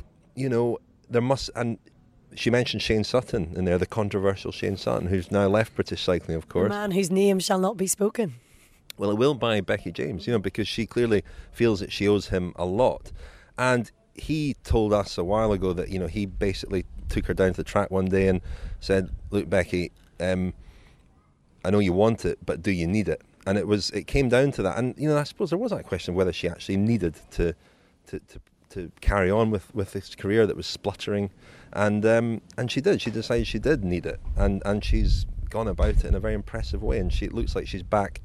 and she mentioned Shane Sutton in there, the controversial Shane Sutton, who's now left British cycling, of course. The man whose name shall not be spoken. Well, it will by Becky James, because she clearly feels that she owes him a lot. And he told us a while ago that, he basically took her down to the track one day and said, "Look, Becky, I know you want it, but do you need it?" And it came down to that. And, I suppose there was that question of whether she actually needed to carry on with this career that was spluttering, and she did. She decided she did need it, and she's gone about it in a very impressive way, and it looks like she's back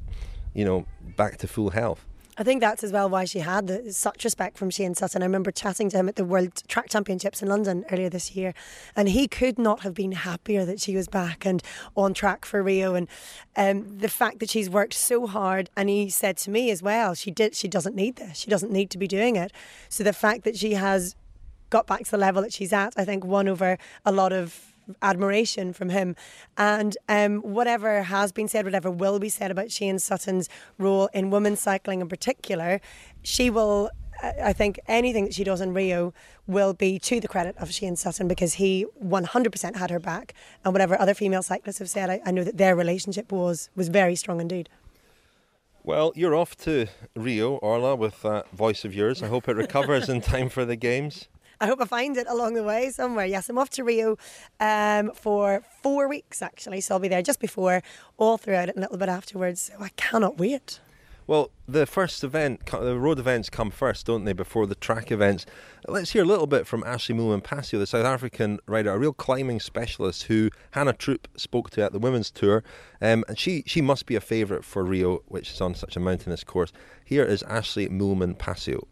to full health. I think that's as well why she had such respect from Shane Sutton. I remember chatting to him at the World Track Championships in London earlier this year, and he could not have been happier that she was back and on track for Rio, and the fact that she's worked so hard. And he said to me as well, she doesn't need this. She doesn't need to be doing it. So the fact that she has got back to the level that she's at, I think won over a lot of admiration from him. And whatever has been said, whatever will be said about Shane Sutton's role in women's cycling in particular, she will, I think anything that she does in Rio will be to the credit of Shane Sutton, because he 100% had her back, and whatever other female cyclists have said, I know that their relationship was very strong indeed. Well, you're off to Rio, Orla, with that voice of yours. I hope it recovers in time for the games. I hope I find it along the way somewhere. Yes, I'm off to Rio for 4 weeks, actually. So I'll be there just before, all throughout it, and a little bit afterwards. So I cannot wait. Well, the first event, the road events come first, don't they, before the track events. Let's hear a little bit from Ashleigh Moolman-Pasio, the South African rider, a real climbing specialist who Hannah Troop spoke to at the women's tour. And she must be a favourite for Rio, which is on such a mountainous course. Here is Ashleigh Moolman-Pasio.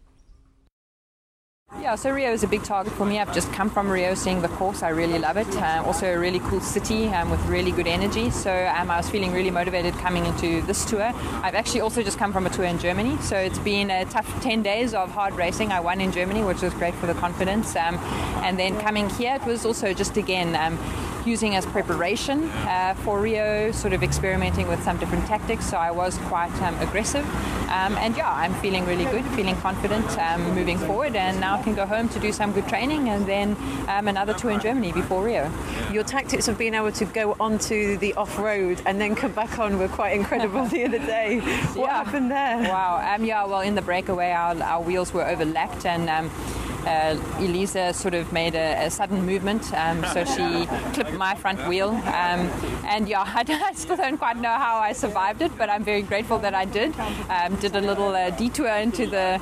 Yeah, so Rio is a big target for me. I've just come from Rio, seeing the course. I really love it. Also a really cool city with really good energy. So I was feeling really motivated coming into this tour. I've actually also just come from a tour in Germany. So it's been a tough 10 days of hard racing. I won in Germany, which was great for the confidence. And then coming here, it was also just, again, using as preparation for Rio, sort of experimenting with some different tactics. So I was quite aggressive. And yeah, I'm feeling really good, feeling confident moving forward, and now I can go home to do some good training and then another tour in Germany before Rio. Your tactics of being able to go onto the off-road and then come back on were quite incredible the other day. What happened there? Wow. Well, in the breakaway, our wheels were overlapped, and Elisa sort of made a sudden movement, so she clipped my front wheel, and yeah, I still don't quite know how I survived it, but I'm very grateful that I did. Did a little detour into the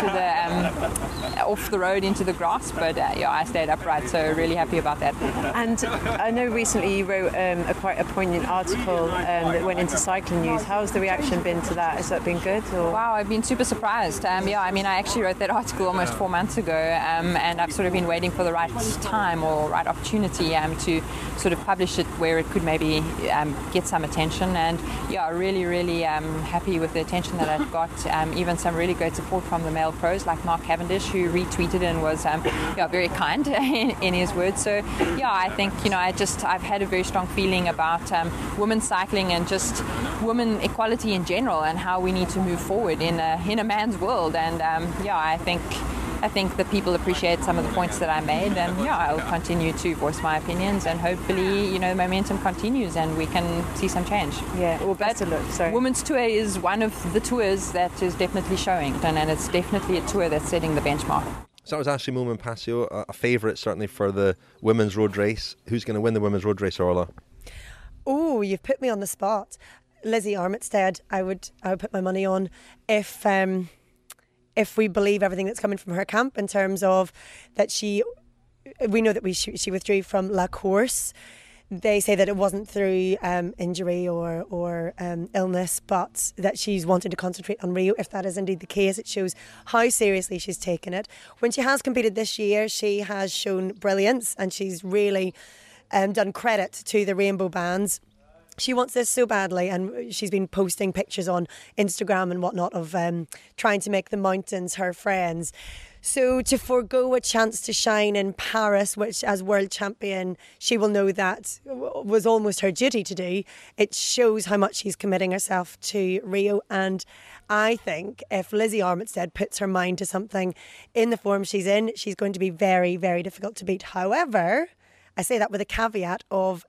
off the road into the grass, but yeah, I stayed upright, so really happy about that. And I know recently you wrote a quite a poignant article that went into Cycling News. How's the reaction been to that? Has that been good? Or? Wow, I've been super surprised. Yeah, I mean, I actually wrote that article almost 4 months ago. And I've sort of been waiting for the right time or right opportunity to sort of publish it where it could maybe get some attention. And yeah, really happy with the attention that I've got. Even some really great support from the male pros like Mark Cavendish, who retweeted and was very kind in his words. So yeah, I think I've had a very strong feeling about women's cycling and just women equality in general and how we need to move forward in a man's world. And I think that people appreciate some of the points that I made, and yeah, I'll continue to voice my opinions, and hopefully, the momentum continues and we can see some change. Yeah, well, best of luck. Sorry. Women's Tour is one of the tours that is definitely showing, and it's definitely a tour that's setting the benchmark. So that was Ashleigh Moolman-Pasio, a favourite certainly for the women's road race. Who's going to win the women's road race, Orla? Oh, you've put me on the spot. Lizzie Armitstead, I would put my money on if we believe everything that's coming from her camp in terms of that we know that she withdrew from La Course. They say that it wasn't through injury or illness, but that she's wanted to concentrate on Rio. If that is indeed the case, it shows how seriously she's taken it. When she has competed this year, she has shown brilliance, and she's really done credit to the rainbow bands. She wants this so badly, and she's been posting pictures on Instagram and whatnot of trying to make the mountains her friends. So to forego a chance to shine in Paris, which as world champion she will know that was almost her duty to do, it shows how much she's committing herself to Rio. And I think if Lizzie Armitstead puts her mind to something in the form she's in, she's going to be very, very difficult to beat. However, I say that with a caveat of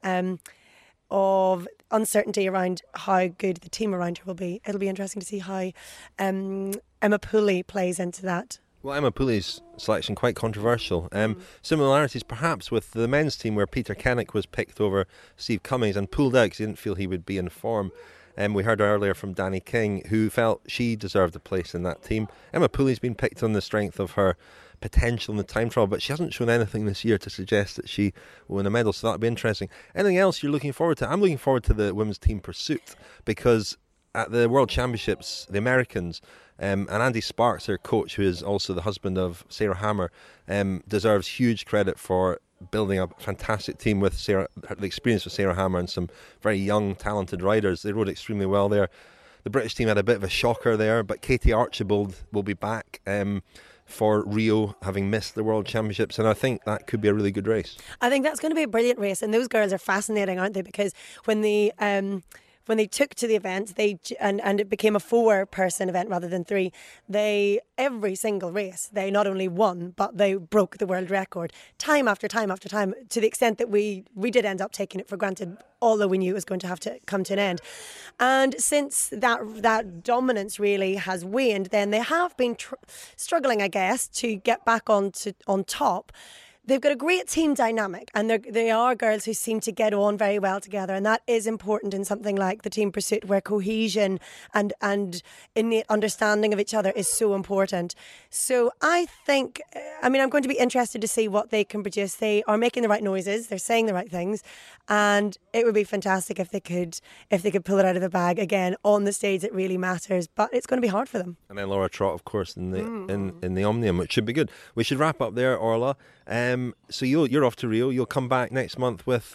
uncertainty around how good the team around her will be. It'll be interesting to see how Emma Pooley plays into that. Well, Emma Pooley's selection quite controversial. Similarities perhaps with the men's team where Peter Kennick was picked over Steve Cummings and pulled out because he didn't feel he would be in form. We heard earlier from Danny King, who felt she deserved a place in that team. Emma Pooley's been picked on the strength of her potential in the time trial, but she hasn't shown anything this year to suggest that she will win a medal, so that'll be interesting. Anything else you're looking forward to? I'm looking forward to the women's team pursuit, because at the World Championships, the Americans, and Andy Sparks, their coach, who is also the husband of Sarah Hammer, deserves huge credit for building a fantastic team with the experience with Sarah Hammer and some very young, talented riders. They rode extremely well there. The British team had a bit of a shocker there, but Katie Archibald will be back for Rio, having missed the World Championships, and I think that could be a really good race. I think that's going to be a brilliant race, and those girls are fascinating, aren't they? Because when they took to the event, and it became a 4-person event rather than 3, every single race they not only won, but they broke the world record time after time after time, to the extent that we did end up taking it for granted, although we knew it was going to have to come to an end. And since that dominance really has waned, then they have been struggling, I guess, to get back on top. They've got a great team dynamic, and they are girls who seem to get on very well together, and that is important in something like the team pursuit, where cohesion and innate understanding of each other is so important. So I think, I'm going to be interested to see what they can produce. They are making the right noises, they're saying the right things, and it would be fantastic if they could pull it out of the bag again on the stage that really matters. But it's going to be hard for them. And then Laura Trott, of course, in the Omnium, which should be good. We should wrap up there, Orla. So you're off to Rio. You'll come back next month with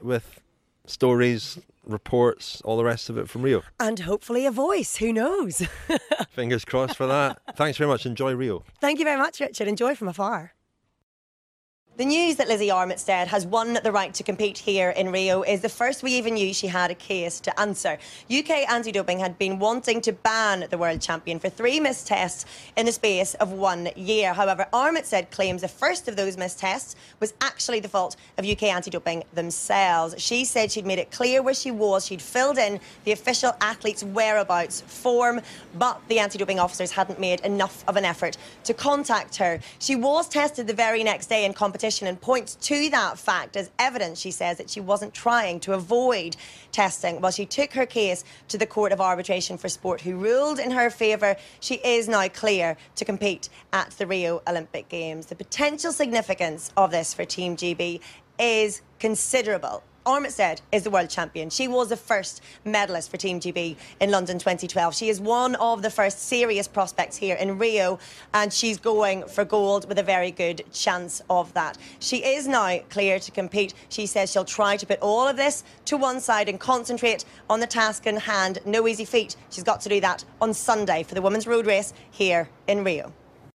stories, reports, all the rest of it from Rio. And hopefully a voice. Who knows? Fingers crossed for that. Thanks very much. Enjoy Rio. Thank you very much, Richard. Enjoy from afar. The news that Lizzie Armitstead has won the right to compete here in Rio is the first we even knew she had a case to answer. UK anti-doping had been wanting to ban the world champion for 3 missed tests in the space of 1 year. However, Armitstead claims the first of those missed tests was actually the fault of UK anti-doping themselves. She said she'd made it clear where she was. She'd filled in the official athlete's whereabouts form, but the anti-doping officers hadn't made enough of an effort to contact her. She was tested the very next day in competition and points to that fact as evidence. She says that she wasn't trying to avoid testing. Well, she took her case to the Court of Arbitration for Sport, who ruled in her favour. She is now clear to compete at the Rio Olympic Games. The potential significance of this for Team GB is considerable. Armitstead is the world champion. She was the first medalist for Team GB in London 2012. She is one of the first serious prospects here in Rio, and she's going for gold with a very good chance of that. She is now clear to compete. She says she'll try to put all of this to one side and concentrate on the task in hand. No easy feat. She's got to do that on Sunday for the women's road race here in Rio.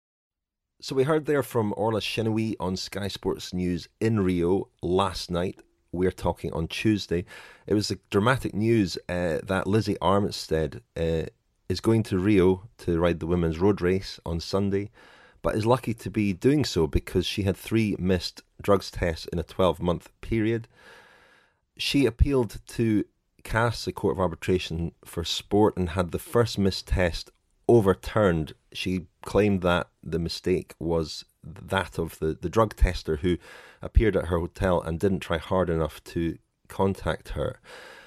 So we heard there from Orla Chennaoui on Sky Sports News in Rio last night. We're talking on Tuesday. It was the dramatic news that Lizzie Armitstead is going to Rio to ride the women's road race on Sunday, but is lucky to be doing so because she had 3 missed drugs tests in a 12-month period. She appealed to CAS, the Court of Arbitration for Sport, and had the first missed test overturned. She claimed that the mistake was that of the drug tester who appeared at her hotel and didn't try hard enough to contact her.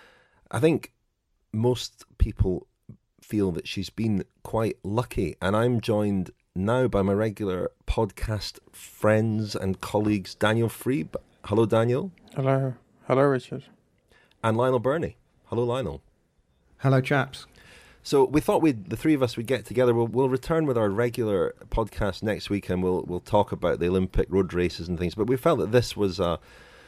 I think most people feel that she's been quite lucky, and I'm joined now by my regular podcast friends and colleagues, Daniel Freeb. Hello, Daniel. Hello. Hello, Richard. And Lionel Burney. Hello, Lionel. Hello, chaps. So we thought the 3 of us would get together. We'll return with our regular podcast next week, and we'll talk about the Olympic road races and things. But we felt that this was a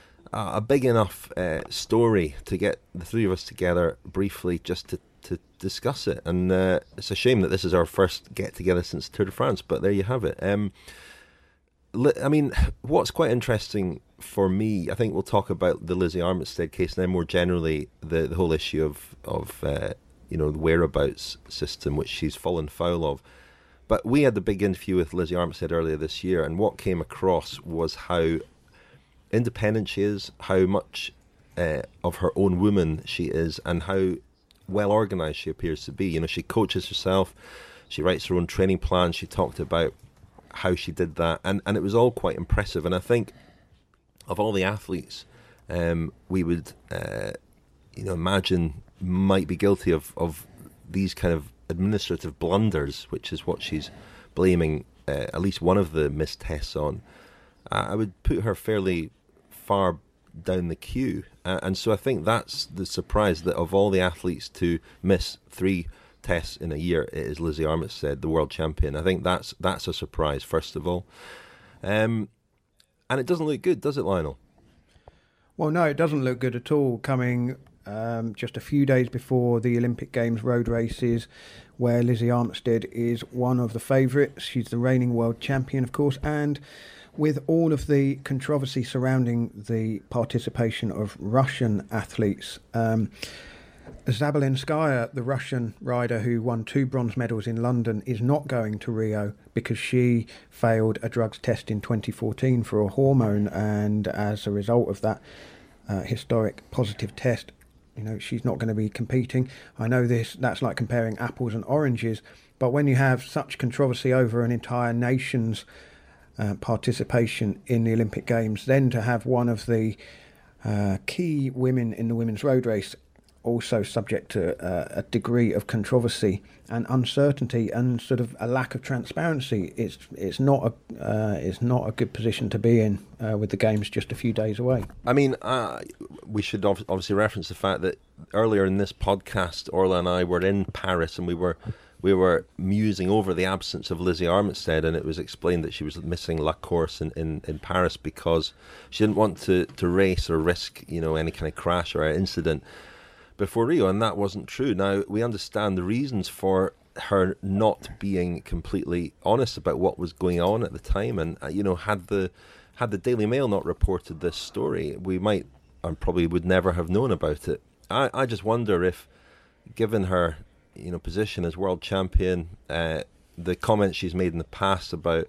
big enough story to get the 3 of us together briefly just to discuss it. And it's a shame that this is our first get together since Tour de France. But there you have it. I mean, what's quite interesting for me, I think we'll talk about the Lizzie Armitstead case, and then more generally the whole issue of the whereabouts system, which she's fallen foul of. But we had the big interview with Lizzie Armitstead earlier this year, and what came across was how independent she is, how much of her own woman she is, and how well organised she appears to be. You know, she coaches herself, she writes her own training plans, she talked about how she did that, and it was all quite impressive. And I think of all the athletes we would imagine might be guilty of these kind of administrative blunders, which is what she's blaming at least one of the missed tests on, I would put her fairly far down the queue. And so I think that's the surprise, that of all the athletes to miss 3 tests in a year, it is Lizzie Armitstead, the world champion. I think that's a surprise, first of all. And it doesn't look good, does it, Lionel? Well, no, it doesn't look good at all, coming just a few days before the Olympic Games road races, where Lizzie Armitstead is one of the favourites. She's the reigning world champion, of course, and with all of the controversy surrounding the participation of Russian athletes, Zabelinskaya, the Russian rider who won 2 bronze medals in London, is not going to Rio because she failed a drugs test in 2014 for a hormone, and as a result of that historic positive test, she's not going to be competing. I know that's like comparing apples and oranges, but when you have such controversy over an entire nation's participation in the Olympic Games, then to have one of the key women in the women's road race also subject to a degree of controversy and uncertainty and sort of a lack of transparency, it's not a good position to be in with the Games just a few days away. I mean, we should obviously reference the fact that earlier in this podcast, Orla and I were in Paris, and we were musing over the absence of Lizzie Armitstead, and it was explained that she was missing La Course in Paris because she didn't want to race or risk any kind of crash or incident before Rio, and that wasn't true. Now, we understand the reasons for her not being completely honest about what was going on at the time, and had the Daily Mail not reported this story, we might and probably would never have known about it. I just wonder if, given her position as world champion, the comments she's made in the past about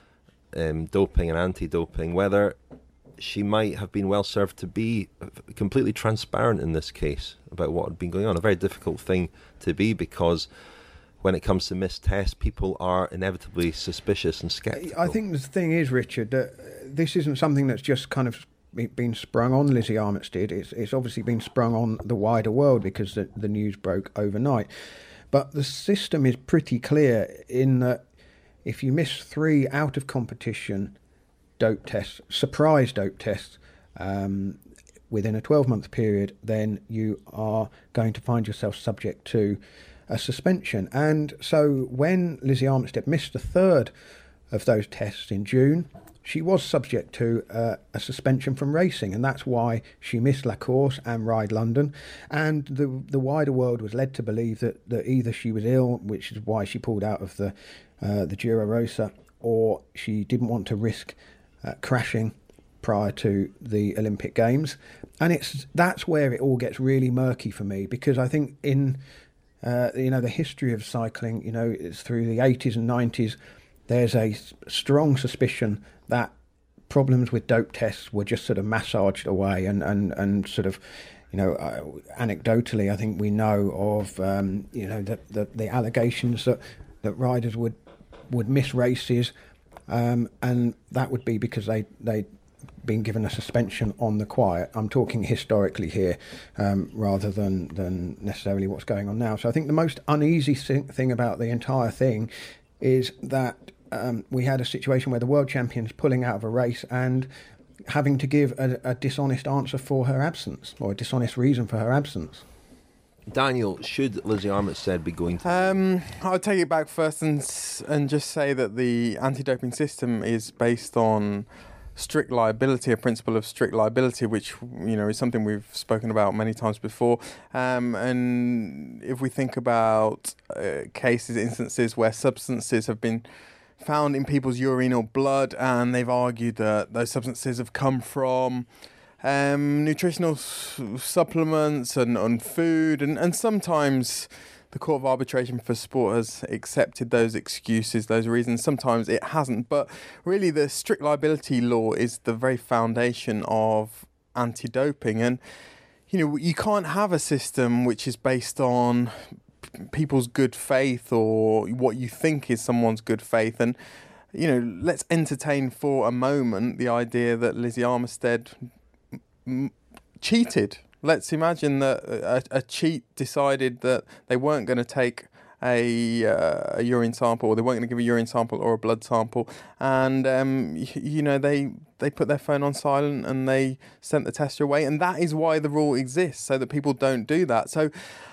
doping and anti-doping, whether she might have been well served to be completely transparent in this case about what had been going on. A very difficult thing to be, because when it comes to missed tests, people are inevitably suspicious and sceptical. I think the thing is, Richard, that this isn't something that's just kind of been sprung on Lizzie Armitstead. It's obviously been sprung on the wider world because the news broke overnight. But the system is pretty clear in that if you miss 3 out of competition dope tests, surprise dope tests, within a 12-month period, then you are going to find yourself subject to a suspension. And so when Lizzie Armitstead missed the 3rd of those tests in June, she was subject to a suspension from racing, and that's why she missed La Course and Ride London. And the wider world was led to believe that either she was ill, which is why she pulled out of the Giro Rosa, or she didn't want to risk crashing prior to the Olympic Games. And that's where it all gets really murky for me, because I think in the history of cycling, it's through the 80s and 90s, there's a strong suspicion that problems with dope tests were just sort of massaged away, and sort of, anecdotally, I think we know of, the allegations that riders would miss races, and that would be because they'd been given a suspension on the quiet. I'm talking historically here, rather than necessarily what's going on now. So I think the most uneasy thing about the entire thing is that we had a situation where the world champion's pulling out of a race and having to give a dishonest answer for her absence, or a dishonest reason for her absence. Daniel, should Lizzie Armitstead be going to... I'll take it back first and just say that the anti-doping system is based on strict liability, a principle of strict liability, which is something we've spoken about many times before. And if we think about instances where substances have been found in people's urine or blood, and they've argued that those substances have come from nutritional supplements and food, and sometimes the Court of Arbitration for Sport has accepted those excuses, those reasons. Sometimes it hasn't. But really, the strict liability law is the very foundation of anti-doping. And, you can't have a system which is based on people's good faith or what you think is someone's good faith. And, let's entertain for a moment the idea that Lizzie Armitstead cheated. Let's imagine that a cheat decided that they weren't going to take a urine sample, or they weren't going to give a urine sample or a blood sample, and they put their phone on silent and they sent the tester away, and that is why the rule exists, so that people don't do that. So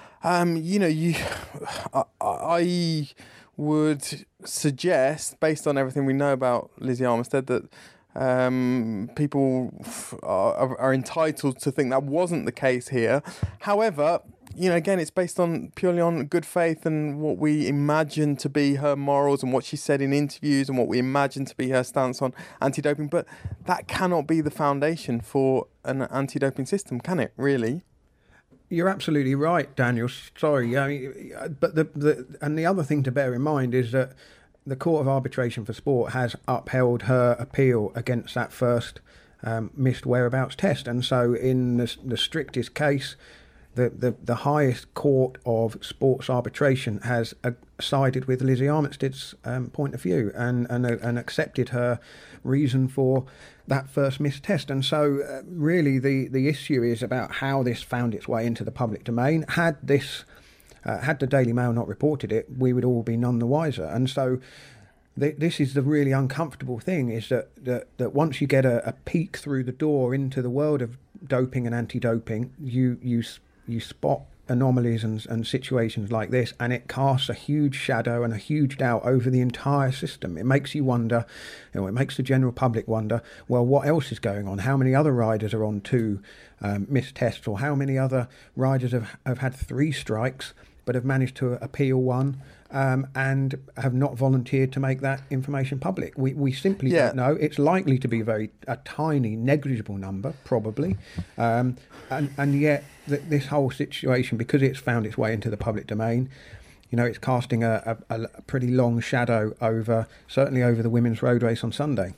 I would suggest, based on everything we know about Lizzie Armitstead, that people are entitled to think that wasn't the case here. However, again, it's based purely on good faith and what we imagine to be her morals and what she said in interviews and what we imagine to be her stance on anti-doping. But that cannot be the foundation for an anti-doping system, can it, really? You're absolutely right, Daniel. Sorry. But the other thing to bear in mind is that the Court of Arbitration for Sport has upheld her appeal against that first missed whereabouts test. And so in the strictest case, the highest court of sports arbitration has sided with Lizzie Armitstead's point of view and accepted her reason for that first missed test. And so really the issue is about how this found its way into the public domain. Had the Daily Mail not reported it, we would all be none the wiser. And so this is the really uncomfortable thing, is that once you get a peek through the door into the world of doping and anti-doping, you spot anomalies and situations like this, and it casts a huge shadow and a huge doubt over the entire system. It makes you wonder, it makes the general public wonder, well, what else is going on? How many other riders are on 2 missed tests, or how many other riders have had 3 strikes but have managed to appeal one. And have not volunteered to make that information public. We simply don't know. It's likely to be a tiny, negligible number, probably. And yet this whole situation, because it's found its way into the public domain, it's casting a pretty long shadow certainly over the women's road race on Sunday.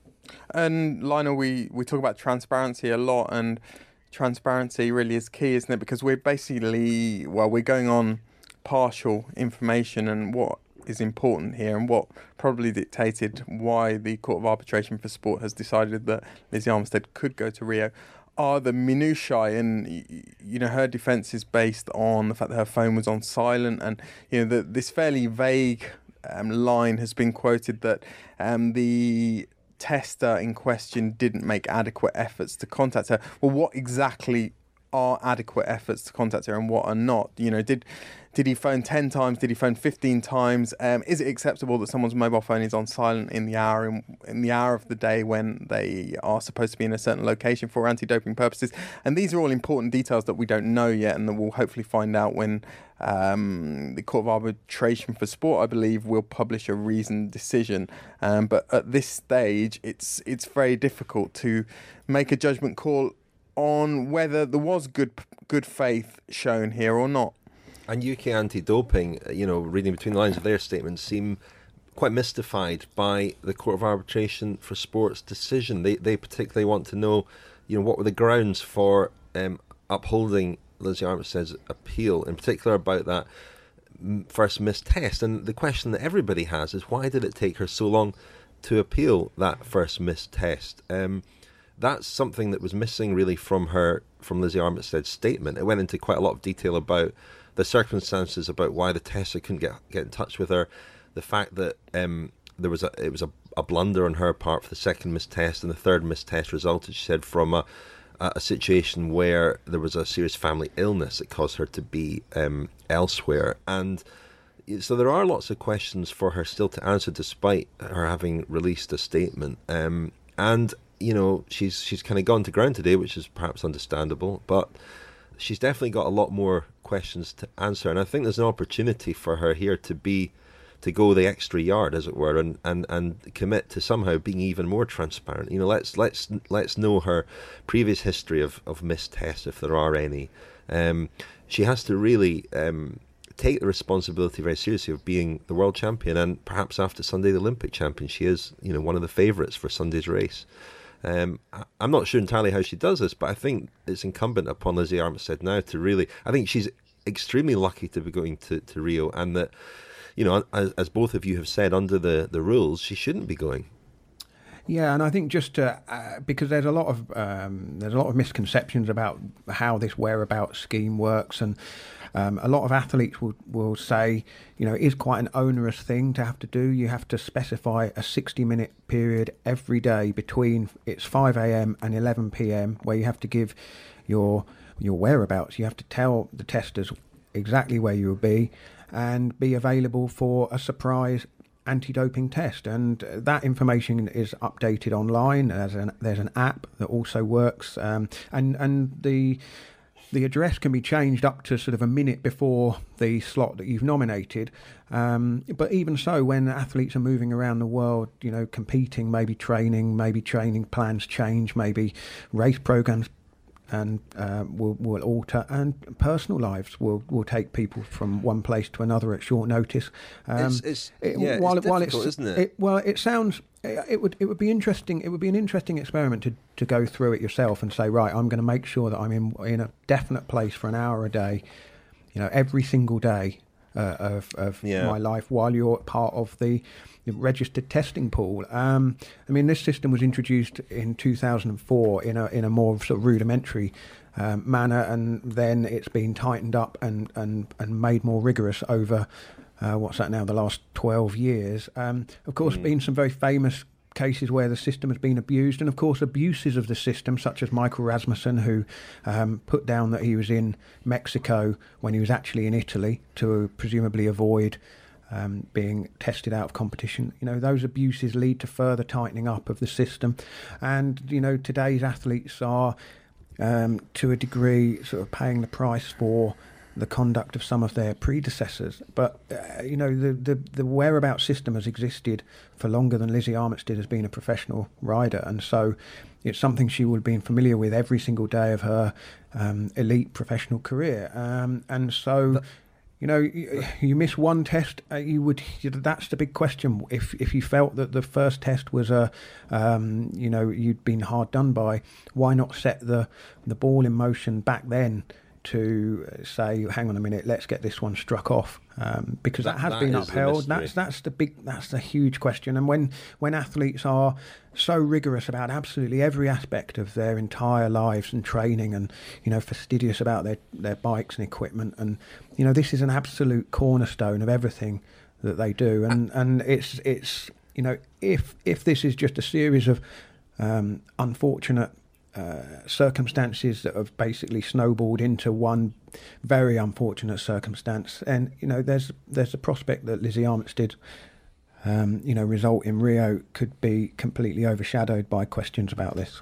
And Lionel, we talk about transparency a lot, and transparency really is key, isn't it? Because we're basically, we're going on partial information, and what is important here and what probably dictated why the Court of Arbitration for Sport has decided that Lizzie Armstead could go to Rio are the minutiae, and her defence is based on the fact that her phone was on silent, and this fairly vague line has been quoted that the tester in question didn't make adequate efforts to contact her. Well, what exactly are adequate efforts to contact her and what are not? Did he phone 10 times? Did he phone 15 times? Is it acceptable that someone's mobile phone is on silent in the hour of the day when they are supposed to be in a certain location for anti-doping purposes? And these are all important details that we don't know yet, and that we'll hopefully find out when the Court of Arbitration for Sport, I believe, will publish a reasoned decision. But at this stage, it's very difficult to make a judgment call on whether there was good faith shown here or not. And UK anti-doping, reading between the lines of their statements, seem quite mystified by the Court of Arbitration for Sport's decision. They particularly want to know, what were the grounds for upholding Lizzie Armstead's appeal, in particular about that first missed test. And the question that everybody has is, why did it take her so long to appeal that first missed test? That's something that was missing really from Lizzie Armstead's statement. It went into quite a lot of detail about the circumstances about why the tester couldn't get in touch with her, the fact that it was a blunder on her part for the second missed test, and the third missed test resulted, she said, from a situation where there was a serious family illness that caused her to be elsewhere. And so there are lots of questions for her still to answer, despite her having released a statement. And she's kind of gone to ground today, which is perhaps understandable, but she's definitely got a lot more questions to answer, and I think there's an opportunity for her here to go the extra yard, as it were, and commit to somehow being even more transparent. Let's know her previous history of missed tests, if there are any. She has to really take the responsibility very seriously of being the world champion, and perhaps after Sunday the Olympic champion. She is one of the favourites for Sunday's race. I'm not sure entirely how she does this, but I think it's incumbent upon Lizzie Armstead now to really... I think she's extremely lucky to be going to Rio, and that, as both of you have said, under the rules, she shouldn't be going. Yeah, and I think just because there's a lot of misconceptions about how this whereabouts scheme works, and a lot of athletes will say, it is quite an onerous thing to have to do. You have to specify a 60-minute period every day between it's 5 a.m. and 11 p.m. where you have to give your whereabouts. You have to tell the testers exactly where you will be and be available for a surprise anti-doping test, and that information is updated online. There's an app that also works, and the address can be changed up to sort of a minute before the slot that you've nominated. But even so, when athletes are moving around the world, competing, maybe training plans change, maybe race programs and will alter, and personal lives will take people from one place to another at short notice. It's difficult, isn't it? It sounds. It would be interesting. It would be an interesting experiment to go through it yourself and say, right, I'm going to make sure that I'm in a definite place for an hour a day, every single day of my life, while you're part of the registered testing pool. This system was introduced in 2004 in a more sort of rudimentary manner, and then it's been tightened up and made more rigorous over the last 12 years. Of course, been some very famous cases where the system has been abused, and of course abuses of the system, such as Michael Rasmussen, who put down that he was in Mexico when he was actually in Italy to presumably avoid being tested out of competition. Those abuses lead to further tightening up of the system, and today's athletes are to a degree sort of paying the price for the conduct of some of their predecessors. But, the whereabouts system has existed for longer than Lizzie Armitstead has been a professional rider. And so it's something she would have been familiar with every single day of her elite professional career. You miss one test, that's the big question. If you felt that the first test was you'd been hard done by, why not set the ball in motion back then to say, hang on a minute, let's get this one struck off, because that has been upheld. That's the huge question. And when athletes are so rigorous about absolutely every aspect of their entire lives and training, and fastidious about their bikes and equipment, and this is an absolute cornerstone of everything that they do. And it's if this is just a series of unfortunate circumstances that have basically snowballed into one very unfortunate circumstance, and there's a prospect that Lizzie Armitstead result in Rio could be completely overshadowed by questions about this.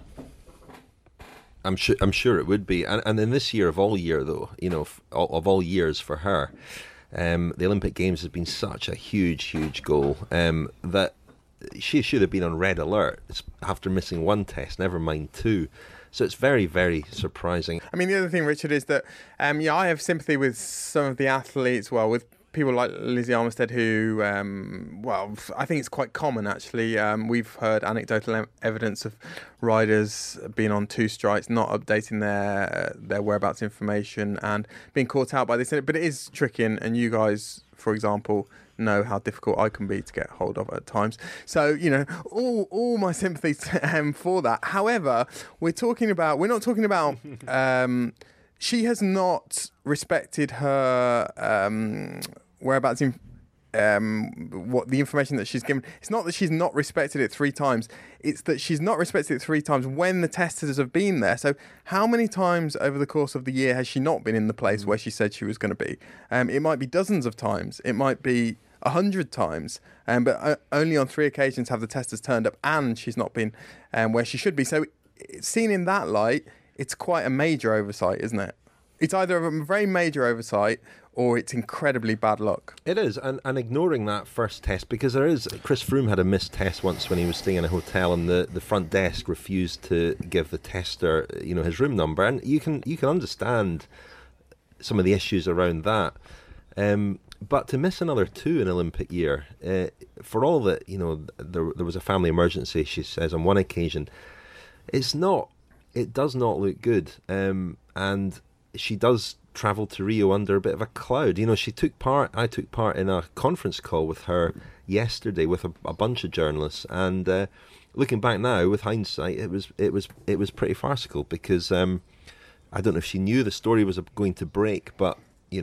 I'm sure it would be, and in this year of all year though, of all years for her, the Olympic Games has been such a huge goal that she should have been on red alert after missing one test, never mind two. So it's very, very surprising. I mean, the other thing, Richard, is that I have sympathy with some of the athletes, with people like Lizzie Armitstead, who, I think it's quite common, actually. We've heard anecdotal evidence of riders being on two strikes, not updating their whereabouts information, and being caught out by this. But it is tricky, and you guys, for example, know how difficult I can be to get hold of at times. So, all my sympathies for that. However, we're not talking about she has not respected her whereabouts in what the information that she's given. It's not that she's not respected it 3 times. It's that she's not respected it 3 times when the testers have been there. So how many times over the course of the year has she not been in the place where she said she was going to be? It might be dozens of times. It might be 100 times. But only on 3 occasions have the testers turned up and she's not been where she should be. So seen in that light, it's quite a major oversight, isn't it? It's either a very major oversight or it's incredibly bad luck. It is, and ignoring that first test, because Chris Froome had a missed test once when he was staying in a hotel, and the front desk refused to give the tester, his room number, and you can understand some of the issues around that. But to miss another 2 in Olympic year, for all that there was a family emergency, she says on one occasion, it does not look good, and she does travel to Rio under a bit of a cloud. I took part in a conference call with her yesterday with a bunch of journalists, and looking back now with hindsight, it was pretty farcical, because I don't know if she knew the story was going to break, but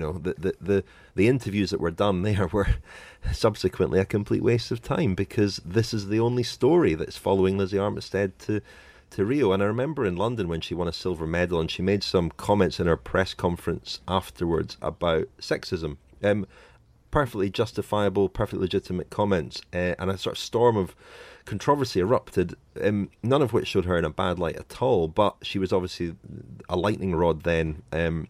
the interviews that were done there were subsequently a complete waste of time, because this is the only story that's following Lizzie Armitstead to Rio. And I remember in London when she won a silver medal, and she made some comments in her press conference afterwards about sexism. Perfectly justifiable, perfectly legitimate comments, and a sort of storm of controversy erupted, none of which showed her in a bad light at all, but she was obviously a lightning rod then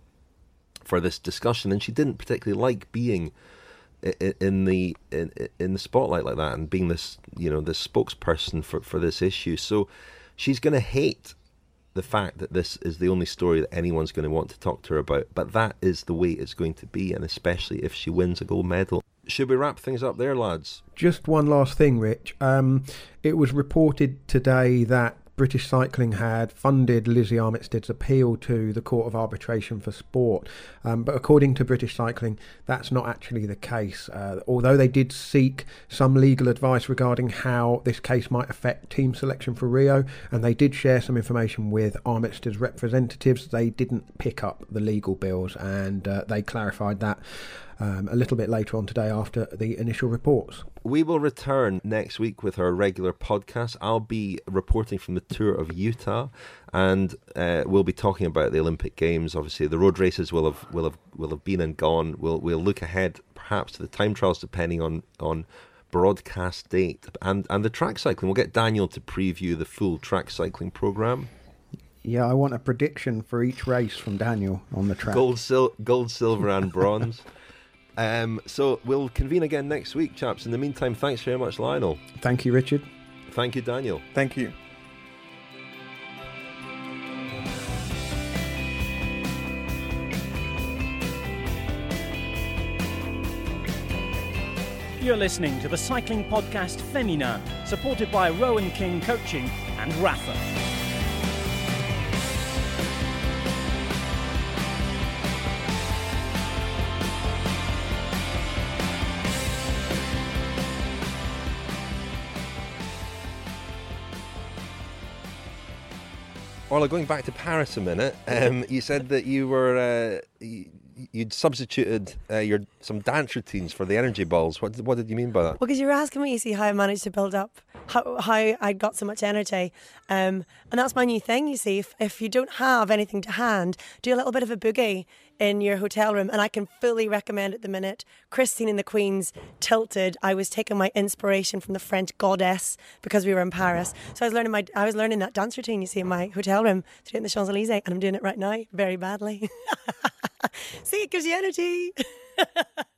for this discussion, and she didn't particularly like being in the spotlight like that, and being this this spokesperson for this issue. So she's going to hate the fact that this is the only story that anyone's going to want to talk to her about, but that is the way it's going to be, and especially if she wins a gold medal. Should we wrap things up there, lads? Just one last thing, Rich. It was reported today that British Cycling had funded Lizzie Armitstead's appeal to the Court of Arbitration for Sport. But according to British Cycling, that's not actually the case. Although they did seek some legal advice regarding how this case might affect team selection for Rio, and they did share some information with Armitstead's representatives, they didn't pick up the legal bills, and they clarified that a little bit later on today after the initial reports. We will return next week with our regular podcast. I'll be reporting from the Tour of Utah, and we'll be talking about the Olympic Games. Obviously, the road races will have been and gone. We'll look ahead, perhaps, to the time trials, depending on broadcast date, and the track cycling. We'll get Daniel to preview the full track cycling programme. Yeah, I want a prediction for each race from Daniel on the track. Gold, silver and bronze. So we'll convene again next week, chaps. In the meantime, thanks very much, Lionel. Thank you, Richard. Thank you, Daniel. Thank you. You're listening to the cycling podcast Femina, supported by Rowan King Coaching and Rafa. Orla, going back to Paris a minute, you said that you were you'd substituted some dance routines for the energy balls. What did you mean by that? Well, because you were asking me, you see, how I managed to build up, how I got so much energy. And that's my new thing, you see. If you don't have anything to hand, do a little bit of a boogie in your hotel room. And I can fully recommend at the minute, Christine and the Queens, Tilted. I was taking my inspiration from the French goddess because we were in Paris. So I was learning that dance routine, you see, in my hotel room to do it in the Champs-Elysees. And I'm doing it right now, very badly. See, it gives you energy.